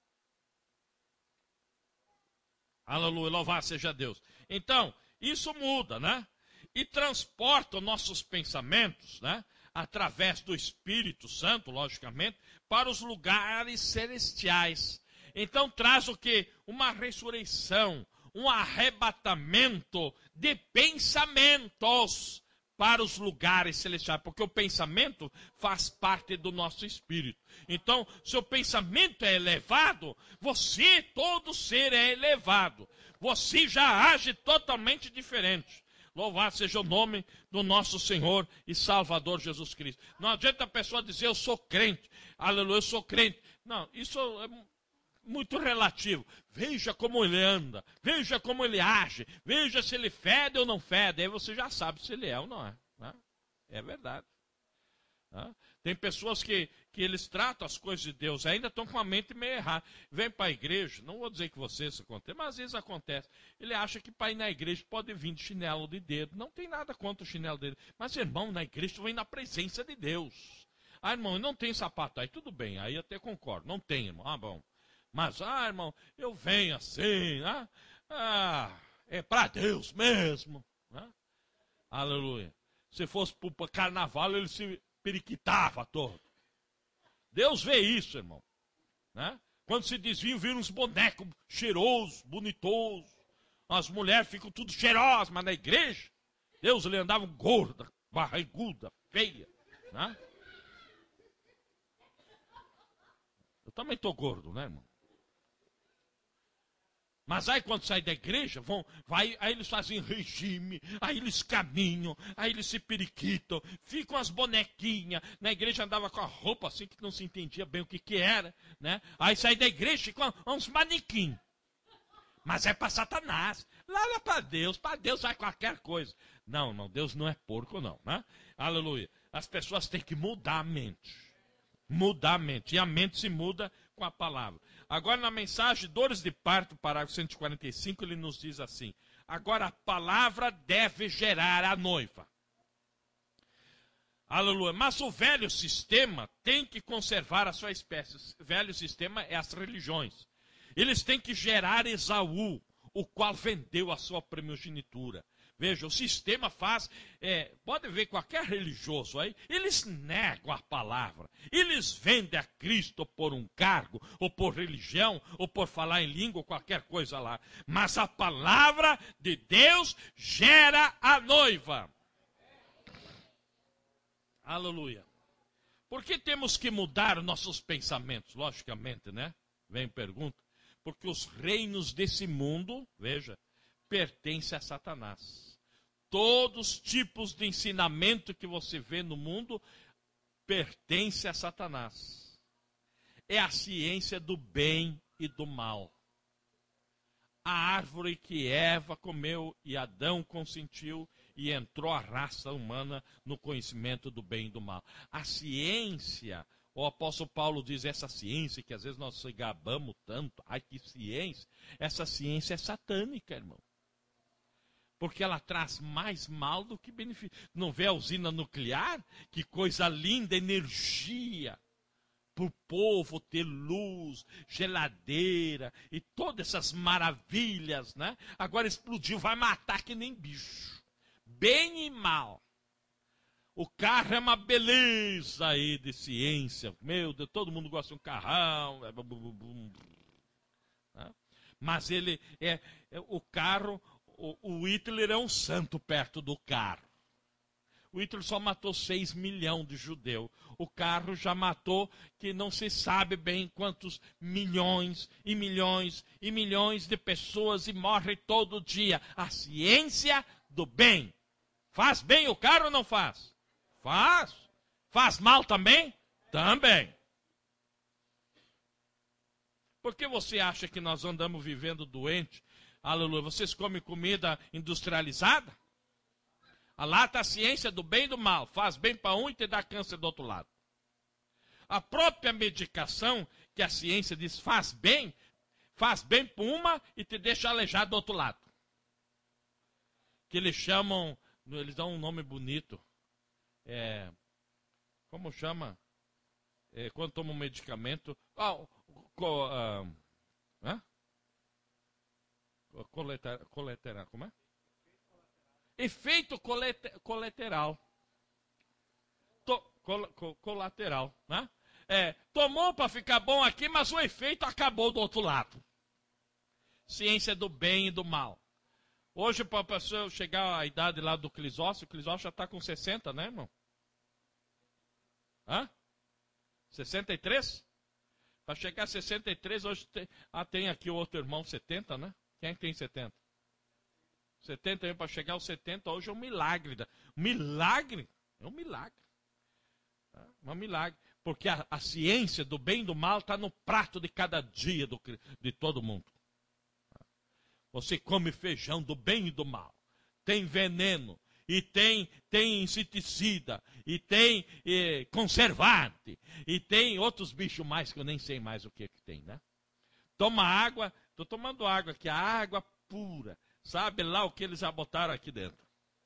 Aleluia, louvado seja Deus. Então, isso muda, né? E transporta nossos pensamentos, né? Através do Espírito Santo, logicamente, para os lugares celestiais. Então traz o quê? Uma ressurreição, um arrebatamento de pensamentos para os lugares celestiais, porque o pensamento faz parte do nosso espírito. Então, se o pensamento é elevado, você, todo ser é elevado. Você já age totalmente diferente. Louvado seja o nome do nosso Senhor e Salvador Jesus Cristo. Não adianta a pessoa dizer, eu sou crente. Aleluia, eu sou crente. Não, isso é muito relativo. Veja como ele anda, veja como ele age, veja se ele fede ou não fede. Aí você já sabe se ele é ou não é. Né? É verdade. Né? Tem pessoas que, que eles tratam as coisas de Deus, ainda estão com a mente meio errada. Vem para a igreja, não vou dizer que você isso acontece, mas às vezes acontece. Ele acha que para ir na igreja pode vir de chinelo de dedo. Não tem nada contra o chinelo de dedo. Mas, irmão, na igreja tu vem na presença de Deus. Ah, irmão, não tem sapato. Aí tudo bem, aí até concordo. Não tem, irmão. Ah, bom. Mas, ah, irmão, eu venho assim, né? Ah, é para Deus mesmo. Né? Aleluia. Se fosse para carnaval, ele se periquitava todo. Deus vê isso, irmão. Né? Quando se desviam, viram uns bonecos cheirosos, bonitosos. As mulheres ficam tudo cheirosas, mas na igreja, Deus lhe andava gorda, barriguda, feia. Né? Eu também estou gordo, né, irmão? Mas aí quando sai da igreja, vão, vai, aí eles fazem regime, aí eles caminham, aí eles se periquitam, ficam as bonequinhas. Na igreja andava com a roupa assim que não se entendia bem o que, que era, né? Aí sai da igreja, ficam uns manequim. Mas é para Satanás. Lá é para Deus, para Deus vai qualquer coisa. Não, não, Deus não é porco não, né? Aleluia. As pessoas têm que mudar a mente. Mudar a mente. E a mente se muda com a palavra. Agora na mensagem Dores de Parto, parágrafo cento e quarenta e cinco, ele nos diz assim: agora a palavra deve gerar a noiva. Aleluia. Mas o velho sistema tem que conservar a sua espécie. O velho sistema é as religiões. Eles têm que gerar Esaú, o qual vendeu a sua primogenitura. Veja, o sistema faz, é, pode ver qualquer religioso aí, eles negam a palavra. Eles vendem a Cristo por um cargo, ou por religião, ou por falar em língua, ou qualquer coisa lá. Mas a palavra de Deus gera a noiva. Aleluia. Por que temos que mudar nossos pensamentos? Logicamente, né? Vem pergunta. Porque os reinos desse mundo, veja, pertencem a Satanás. Todos os tipos de ensinamento que você vê no mundo pertencem a Satanás. É a ciência do bem e do mal. A árvore que Eva comeu e Adão consentiu e entrou a raça humana no conhecimento do bem e do mal. A ciência, o apóstolo Paulo diz, essa ciência que às vezes nós se gabamos tanto, ai que ciência, essa ciência é satânica, irmão. Porque ela traz mais mal do que benefício. Não vê a usina nuclear? Que coisa linda, energia. Para o povo ter luz, geladeira e todas essas maravilhas, né? Agora explodiu, vai matar que nem bicho. Bem e mal. O carro é uma beleza aí de ciência. Meu Deus, todo mundo gosta de um carrão. Mas ele é, é o carro... O, o Hitler é um santo perto do carro. O Hitler só matou seis milhões de judeus. O carro já matou, que não se sabe bem quantos milhões e milhões e milhões de pessoas e morre todo dia. A ciência do bem. Faz bem o carro ou não faz? Faz. Faz mal também? Também. Por que você acha que nós andamos vivendo doente? Aleluia. Vocês comem comida industrializada? Lá está a ciência do bem e do mal. Faz bem para um e te dá câncer do outro lado. A própria medicação, que a ciência diz faz bem, faz bem para uma e te deixa aleijado do outro lado. que eles chamam, eles dão um nome bonito. É, como chama? É, quando toma um medicamento. Ah, co, ah, hã? Colateral, colateral, como é? Efeito colateral. To, col, col, colateral, né? É, tomou para ficar bom aqui, mas o efeito acabou do outro lado. Ciência do bem e do mal. Hoje, para a pessoa chegar à idade lá do Clisóstomo, o Clisóstomo já está com sessenta, né, irmão? Hã? sessenta e três? Para chegar a sessenta e três, hoje tem, ah, tem aqui o outro irmão, setenta, né? Quem é que tem setenta? setenta para chegar aos setenta, hoje é um milagre. Milagre? É um milagre. É um milagre. Porque a, a ciência do bem e do mal está no prato de cada dia do, de todo mundo. Você come feijão do bem e do mal. Tem veneno. E tem, tem inseticida. E tem eh, conservante. E tem outros bichos mais que eu nem sei mais o que, que tem, né? Toma água. Estou tomando água aqui. A água pura. Sabe lá o que eles já botaram aqui dentro?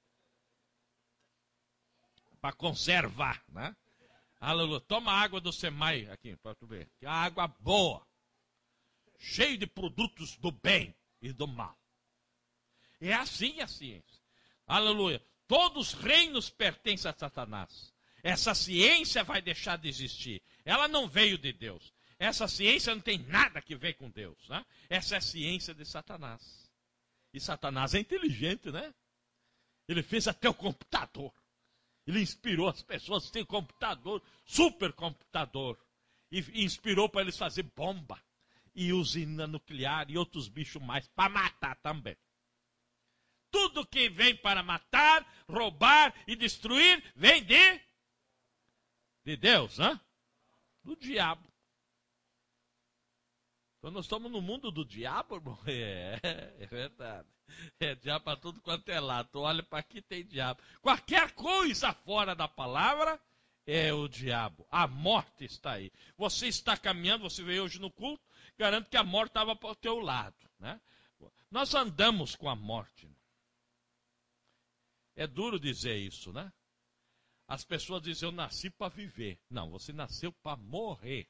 Para conservar, né? Aleluia. Toma água do Semai aqui, para tu ver. Que é água boa. Cheia de produtos do bem e do mal. É assim a ciência. Aleluia. Todos os reinos pertencem a Satanás. Essa ciência vai deixar de existir. Ela não veio de Deus. Essa ciência não tem nada que ver com Deus, né? Essa é a ciência de Satanás. E Satanás é inteligente, né? Ele fez até o computador. Ele inspirou as pessoas a ter computador, supercomputador. E inspirou para eles fazer bomba. E usina nuclear e outros bichos mais para matar também. Tudo que vem para matar, roubar e destruir, vem de, de Deus, né? Do diabo. Então nós estamos no mundo do diabo, irmão. É, é verdade. É diabo para tudo quanto é lado. Tu olha para aqui, tem diabo. Qualquer coisa fora da palavra é o diabo. A morte está aí. Você está caminhando, você veio hoje no culto, garanto que a morte estava para o teu lado, né? Nós andamos com a morte. É duro dizer isso, né? As pessoas dizem, eu nasci para viver. Não, você nasceu para morrer.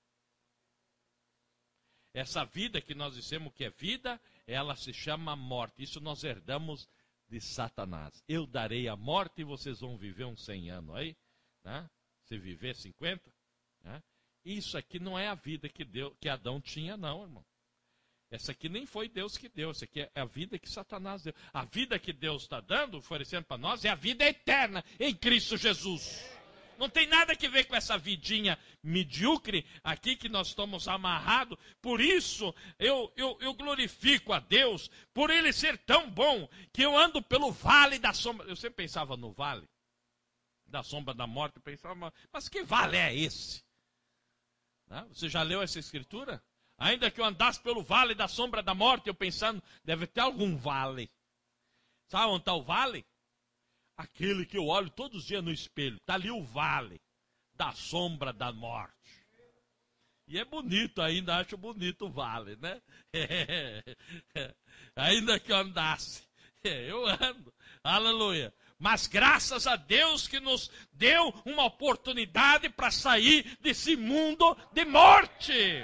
Essa vida que nós dissemos que é vida, ela se chama morte. Isso nós herdamos de Satanás. Eu darei a morte e vocês vão viver uns cem anos aí, né? Se viver cinquenta, né? Isso aqui não é a vida que, Deus, que Adão tinha, não, irmão. Essa aqui nem foi Deus que deu, essa aqui é a vida que Satanás deu. A vida que Deus está dando, oferecendo para nós, é a vida eterna em Cristo Jesus. Não tem nada que ver com essa vidinha medíocre aqui que nós estamos amarrados. Por isso, eu, eu, eu glorifico a Deus por Ele ser tão bom que eu ando pelo vale da sombra. Eu sempre pensava no vale da sombra da morte. Eu pensava, mas que vale é esse? Né? Você já leu essa escritura? Ainda que eu andasse pelo vale da sombra da morte, eu pensando, deve ter algum vale. Sabe onde está o vale? Aquele que eu olho todos os dias no espelho. Está ali o vale da sombra da morte. E é bonito ainda, acho bonito o vale, né? É, é, ainda que eu andasse. É, eu ando. Aleluia. Mas graças a Deus que nos deu uma oportunidade para sair desse mundo de morte.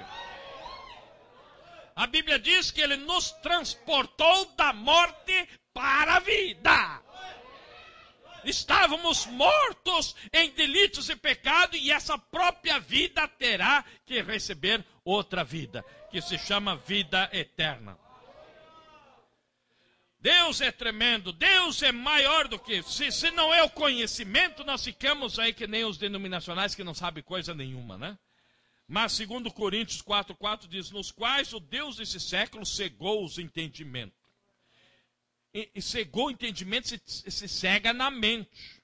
A Bíblia diz que Ele nos transportou da morte para a vida. Estávamos mortos em delitos e pecado e essa própria vida terá que receber outra vida, que se chama vida eterna. Deus é tremendo, Deus é maior do que... Se, se não é o conhecimento, nós ficamos aí que nem os denominacionais que não sabem coisa nenhuma, né? Mas segundo Coríntios quatro, quatro diz, nos quais o Deus desse século cegou os entendimentos. E, e cegou o entendimento, se, se cega na mente.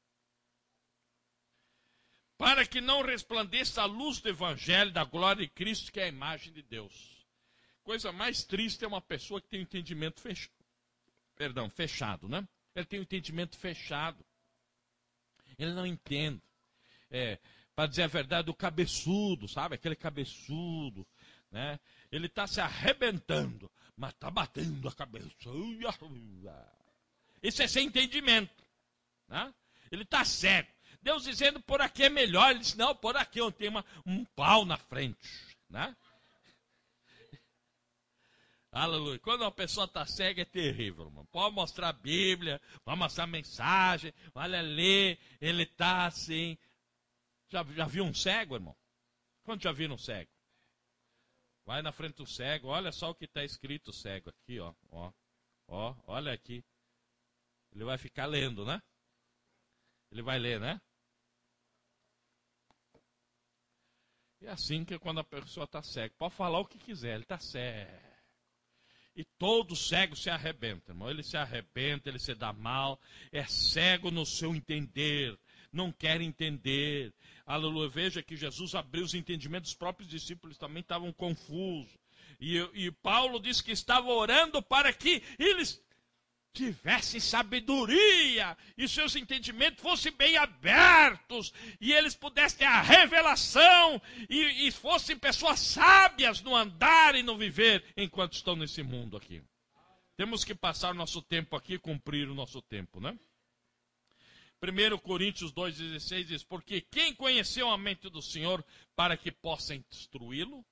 Para que não resplandeça a luz do Evangelho, da glória de Cristo, que é a imagem de Deus. Coisa mais triste é uma pessoa que tem o entendimento fechado. Perdão, fechado, né? Ele tem o entendimento fechado. Ele não entende. É, para dizer a verdade, o cabeçudo, sabe? Aquele cabeçudo, né? Ele está se arrebentando, mas está batendo a cabeça. Isso é sem entendimento. Né? Ele está cego. Deus dizendo, por aqui é melhor. Ele disse, não, por aqui eu tenho uma, um pau na frente. Né? Aleluia. Quando uma pessoa está cega é terrível, irmão. Pode mostrar a Bíblia, pode mostrar a mensagem, olha ler, ele está assim. Já, já viu um cego, irmão? Quando já viram um cego? Vai na frente do cego, olha só o que está escrito cego aqui, ó, ó, ó, olha aqui. Ele vai ficar lendo, né? Ele vai ler, né? É assim que quando a pessoa está cega, pode falar o que quiser, ele está cego. E todo cego se arrebenta, irmão. Ele se arrebenta, ele se dá mal, é cego no seu entender, não quer entender. Aleluia. Veja que Jesus abriu os entendimentos, os próprios discípulos também estavam confusos. E, e Paulo disse que estava orando para que eles tivessem sabedoria e seus entendimentos fossem bem abertos e eles pudessem ter a revelação e, e fossem pessoas sábias no andar e no viver enquanto estão nesse mundo aqui. Temos que passar o nosso tempo aqui, cumprir o nosso tempo, né? primeiro Coríntios dois, dezesseis diz, porque quem conheceu a mente do Senhor para que possa instruí-lo?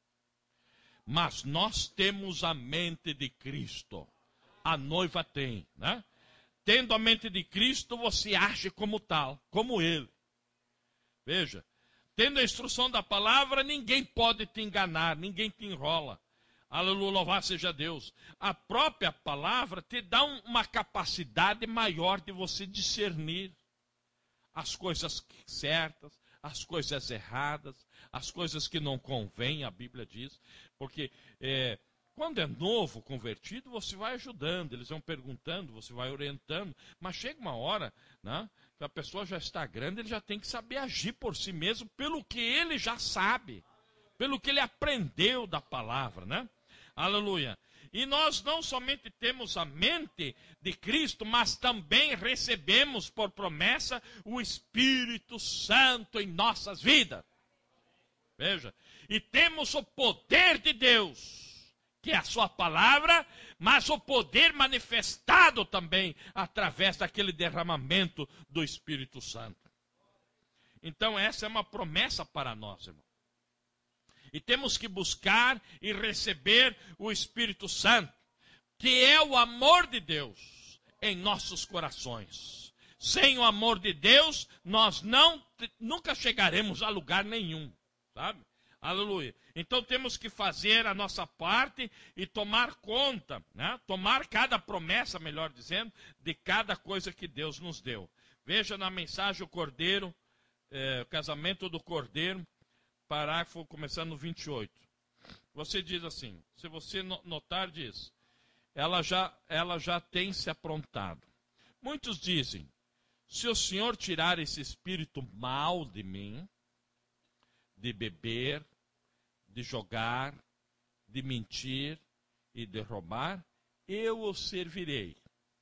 Mas nós temos a mente de Cristo. A noiva tem, né? Tendo a mente de Cristo, você age como tal, como Ele. Veja, tendo a instrução da palavra, ninguém pode te enganar, ninguém te enrola. Aleluia, louvado seja Deus. A própria palavra te dá um, uma capacidade maior de você discernir as coisas certas, as coisas erradas, as coisas que não convêm, a Bíblia diz. Porque é, quando é novo, convertido, você vai ajudando, eles vão perguntando, você vai orientando. Mas chega uma hora, né, que a pessoa já está grande, ele já tem que saber agir por si mesmo, pelo que ele já sabe, pelo que ele aprendeu da palavra, né? Aleluia. E nós não somente temos a mente de Cristo, mas também recebemos por promessa o Espírito Santo em nossas vidas. Veja. E temos o poder de Deus, que é a sua palavra, mas o poder manifestado também através daquele derramamento do Espírito Santo. Então essa é uma promessa para nós, irmão. E temos que buscar e receber o Espírito Santo, que é o amor de Deus em nossos corações. Sem o amor de Deus, nós não, nunca chegaremos a lugar nenhum, sabe? Aleluia. Então temos que fazer a nossa parte e tomar conta, né? Tomar cada promessa, melhor dizendo, de cada coisa que Deus nos deu. Veja na mensagem o Cordeiro, é, o casamento do Cordeiro, parágrafo começando no vinte e oito. Você diz assim, se você notar, diz, ela já, ela já tem se aprontado. Muitos dizem, se o Senhor tirar esse espírito mal de mim, de beber, de jogar, de mentir e de roubar, eu o servirei.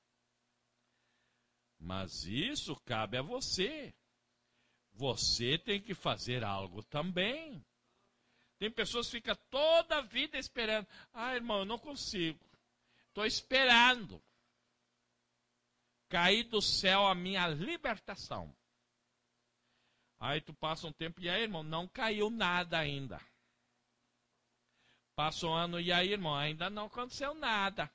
Mas isso cabe a você. Você tem que fazer algo também. Tem pessoas que ficam toda a vida esperando. Ah, irmão, eu não consigo. Estou esperando cair do céu a minha libertação. Aí tu passa um tempo, e aí, irmão, não caiu nada ainda. Passa um ano, e aí, irmão, ainda não aconteceu nada.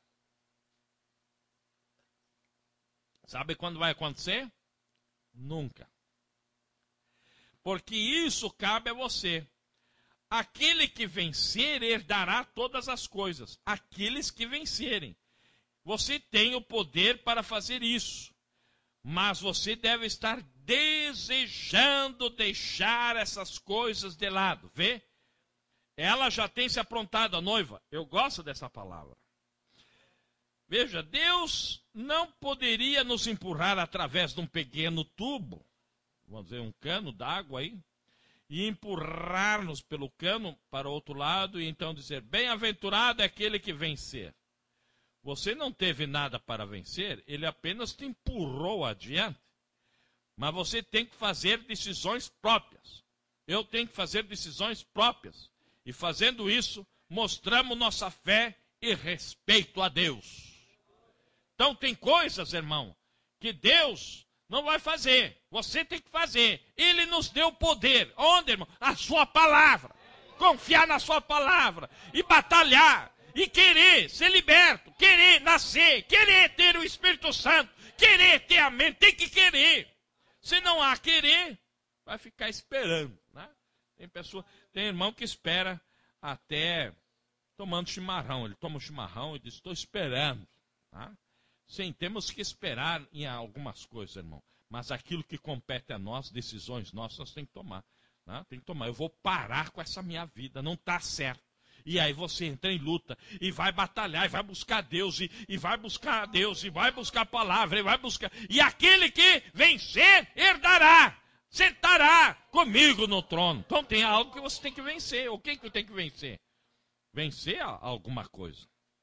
Sabe quando vai acontecer? Nunca. Porque isso cabe a você. Aquele que vencer herdará todas as coisas. Aqueles que vencerem. Você tem o poder para fazer isso. Mas você deve estar desejando deixar essas coisas de lado. Vê? Ela já tem se aprontado, a noiva. Eu gosto dessa palavra. Veja, Deus não poderia nos empurrar através de um pequeno tubo, vamos dizer, um cano d'água aí, e empurrar-nos pelo cano para o outro lado, e então dizer, bem-aventurado é aquele que vencer. Você não teve nada para vencer, ele apenas te empurrou adiante. Mas você tem que fazer decisões próprias. Eu tenho que fazer decisões próprias. E fazendo isso, mostramos nossa fé e respeito a Deus. Então tem coisas, irmão, que Deus não vai fazer. Você tem que fazer. Ele nos deu poder. Onde, irmão? A sua palavra. Confiar na sua palavra. E batalhar. E querer ser liberto. Querer nascer. Querer ter o Espírito Santo. Querer ter a mente. Tem que querer. Se não há querer, vai ficar esperando. Né? Tem pessoa, tem irmão que espera até tomando chimarrão. Ele toma o chimarrão e diz, estou esperando. Tá? Sim, temos que esperar em algumas coisas, irmão. Mas aquilo que compete a nós, decisões nossas, nós temos que tomar. Né? Tem que tomar. Eu vou parar com essa minha vida, não está certo. E aí você entra em luta e vai batalhar, e vai buscar Deus, e, e vai buscar Deus, e vai buscar a palavra, e vai buscar. E aquele que vencer, herdará, sentará comigo no trono. Então tem algo que você tem que vencer. O que que tem que vencer? Vencer alguma coisa.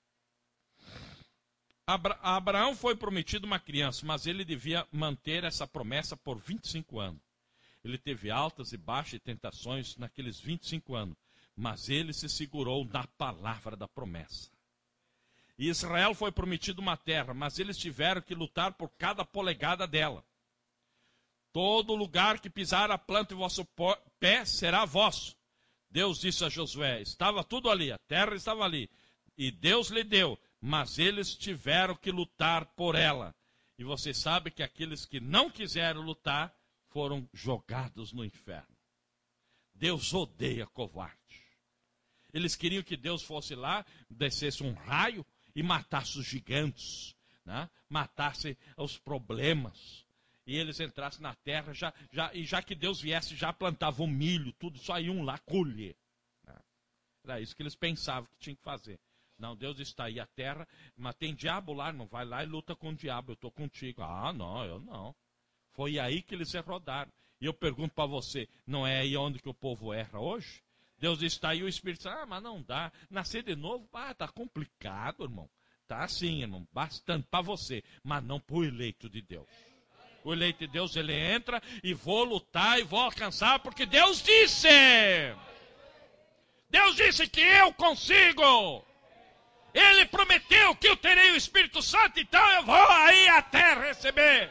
Abra- a Abraão foi prometido uma criança, mas ele devia manter essa promessa por vinte e cinco anos. Ele teve altas e baixas e tentações naqueles vinte e cinco anos. Mas ele se segurou na palavra da promessa. E Israel foi prometido uma terra, mas eles tiveram que lutar por cada polegada dela. Todo lugar que pisar a planta em vosso pé será vosso. Deus disse a Josué, estava tudo ali, a terra estava ali. E Deus lhe deu, mas eles tiveram que lutar por ela. E você sabe que aqueles que não quiseram lutar, foram jogados no inferno. Deus odeia covarde. Eles queriam que Deus fosse lá, descesse um raio e matasse os gigantes, né? Matasse os problemas. E eles entrassem na terra, já, já, e já que Deus viesse, já plantavam milho, tudo, só iam lá colher. Né? Era isso que eles pensavam que tinham que fazer. Não, Deus está aí a terra, mas tem diabo lá, não vai lá e luta com o diabo, eu estou contigo. Ah, não, eu não. Foi aí que eles rodaram. E eu pergunto para você, não é aí onde que o povo erra hoje? Deus está aí, o Espírito Santo, ah, mas não dá. Nascer de novo, ah, está complicado, irmão. Está assim, irmão, bastante para você, mas não para o eleito de Deus. O eleito de Deus, ele entra e vou lutar e vou alcançar, porque Deus disse. Deus disse que eu consigo. Ele prometeu que eu terei o Espírito Santo, então eu vou aí até receber.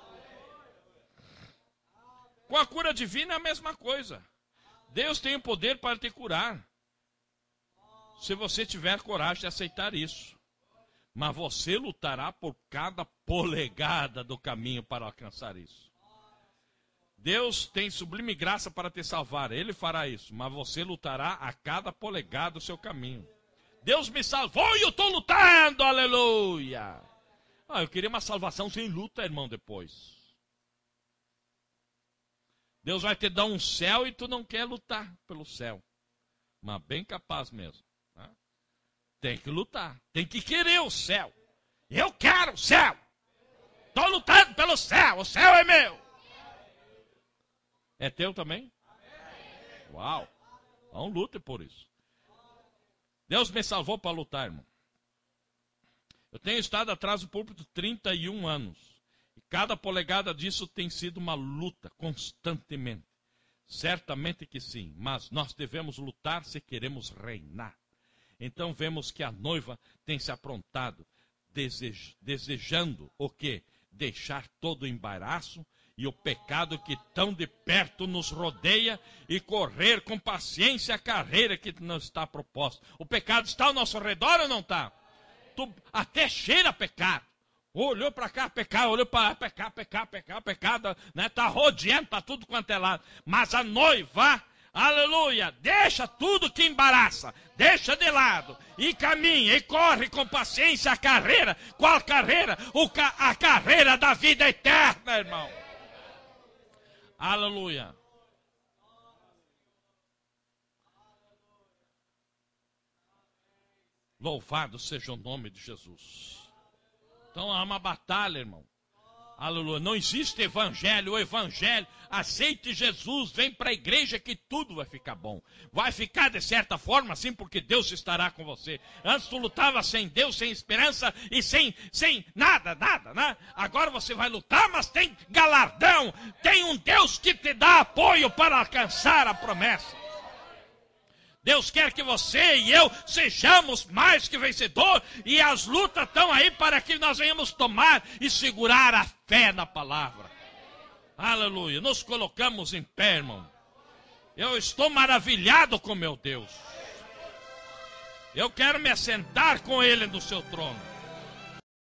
Com a cura divina é a mesma coisa. Deus tem o poder para te curar. Se você tiver coragem de aceitar isso. Mas você lutará por cada polegada do caminho para alcançar isso. Deus tem sublime graça para te salvar. Ele fará isso. Mas você lutará a cada polegada do seu caminho. Deus me salvou e eu estou lutando. Aleluia. Ah, eu queria uma salvação sem luta, irmão, depois. Deus vai te dar um céu e tu não quer lutar pelo céu. Mas bem capaz mesmo. Né? Tem que lutar. Tem que querer o céu. Eu quero o céu. Estou lutando pelo céu. O céu é meu. É teu também? Uau. Não lute por isso. Deus me salvou para lutar, irmão. Eu tenho estado atrás do púlpito trinta e um anos. E cada polegada disso tem sido uma luta constantemente. Certamente que sim, mas nós devemos lutar se queremos reinar. Então vemos que a noiva tem se aprontado, desej- desejando o quê? Deixar todo o embaraço e o pecado que tão de perto nos rodeia e correr com paciência a carreira que não está proposta. O pecado está ao nosso redor ou não está? Tu até cheira a pecado. Olhou para cá, pecado, olhou para lá, pecado, pecado, pecado, pecado, né? Está rodeando para tudo quanto é lado. Mas a noiva, aleluia, deixa tudo que embaraça, deixa de lado, e caminha, e corre com paciência a carreira. Qual carreira? O ca a carreira da vida eterna, irmão. Aleluia. Louvado seja o nome de Jesus. Então há uma batalha, irmão. Aleluia. Não existe evangelho. O evangelho, aceite Jesus, vem para a igreja que tudo vai ficar bom. Vai ficar de certa forma assim, porque Deus estará com você. Antes tu lutava sem Deus, sem esperança e sem, sem nada, nada, né? Agora você vai lutar, mas tem galardão. Tem um Deus que te dá apoio para alcançar a promessa. Deus quer que você e eu sejamos mais que vencedor, e as lutas estão aí para que nós venhamos tomar e segurar a fé na palavra. Aleluia. Nos colocamos em pé, irmão. Eu estou maravilhado com meu Deus. Eu quero me assentar com Ele no seu trono.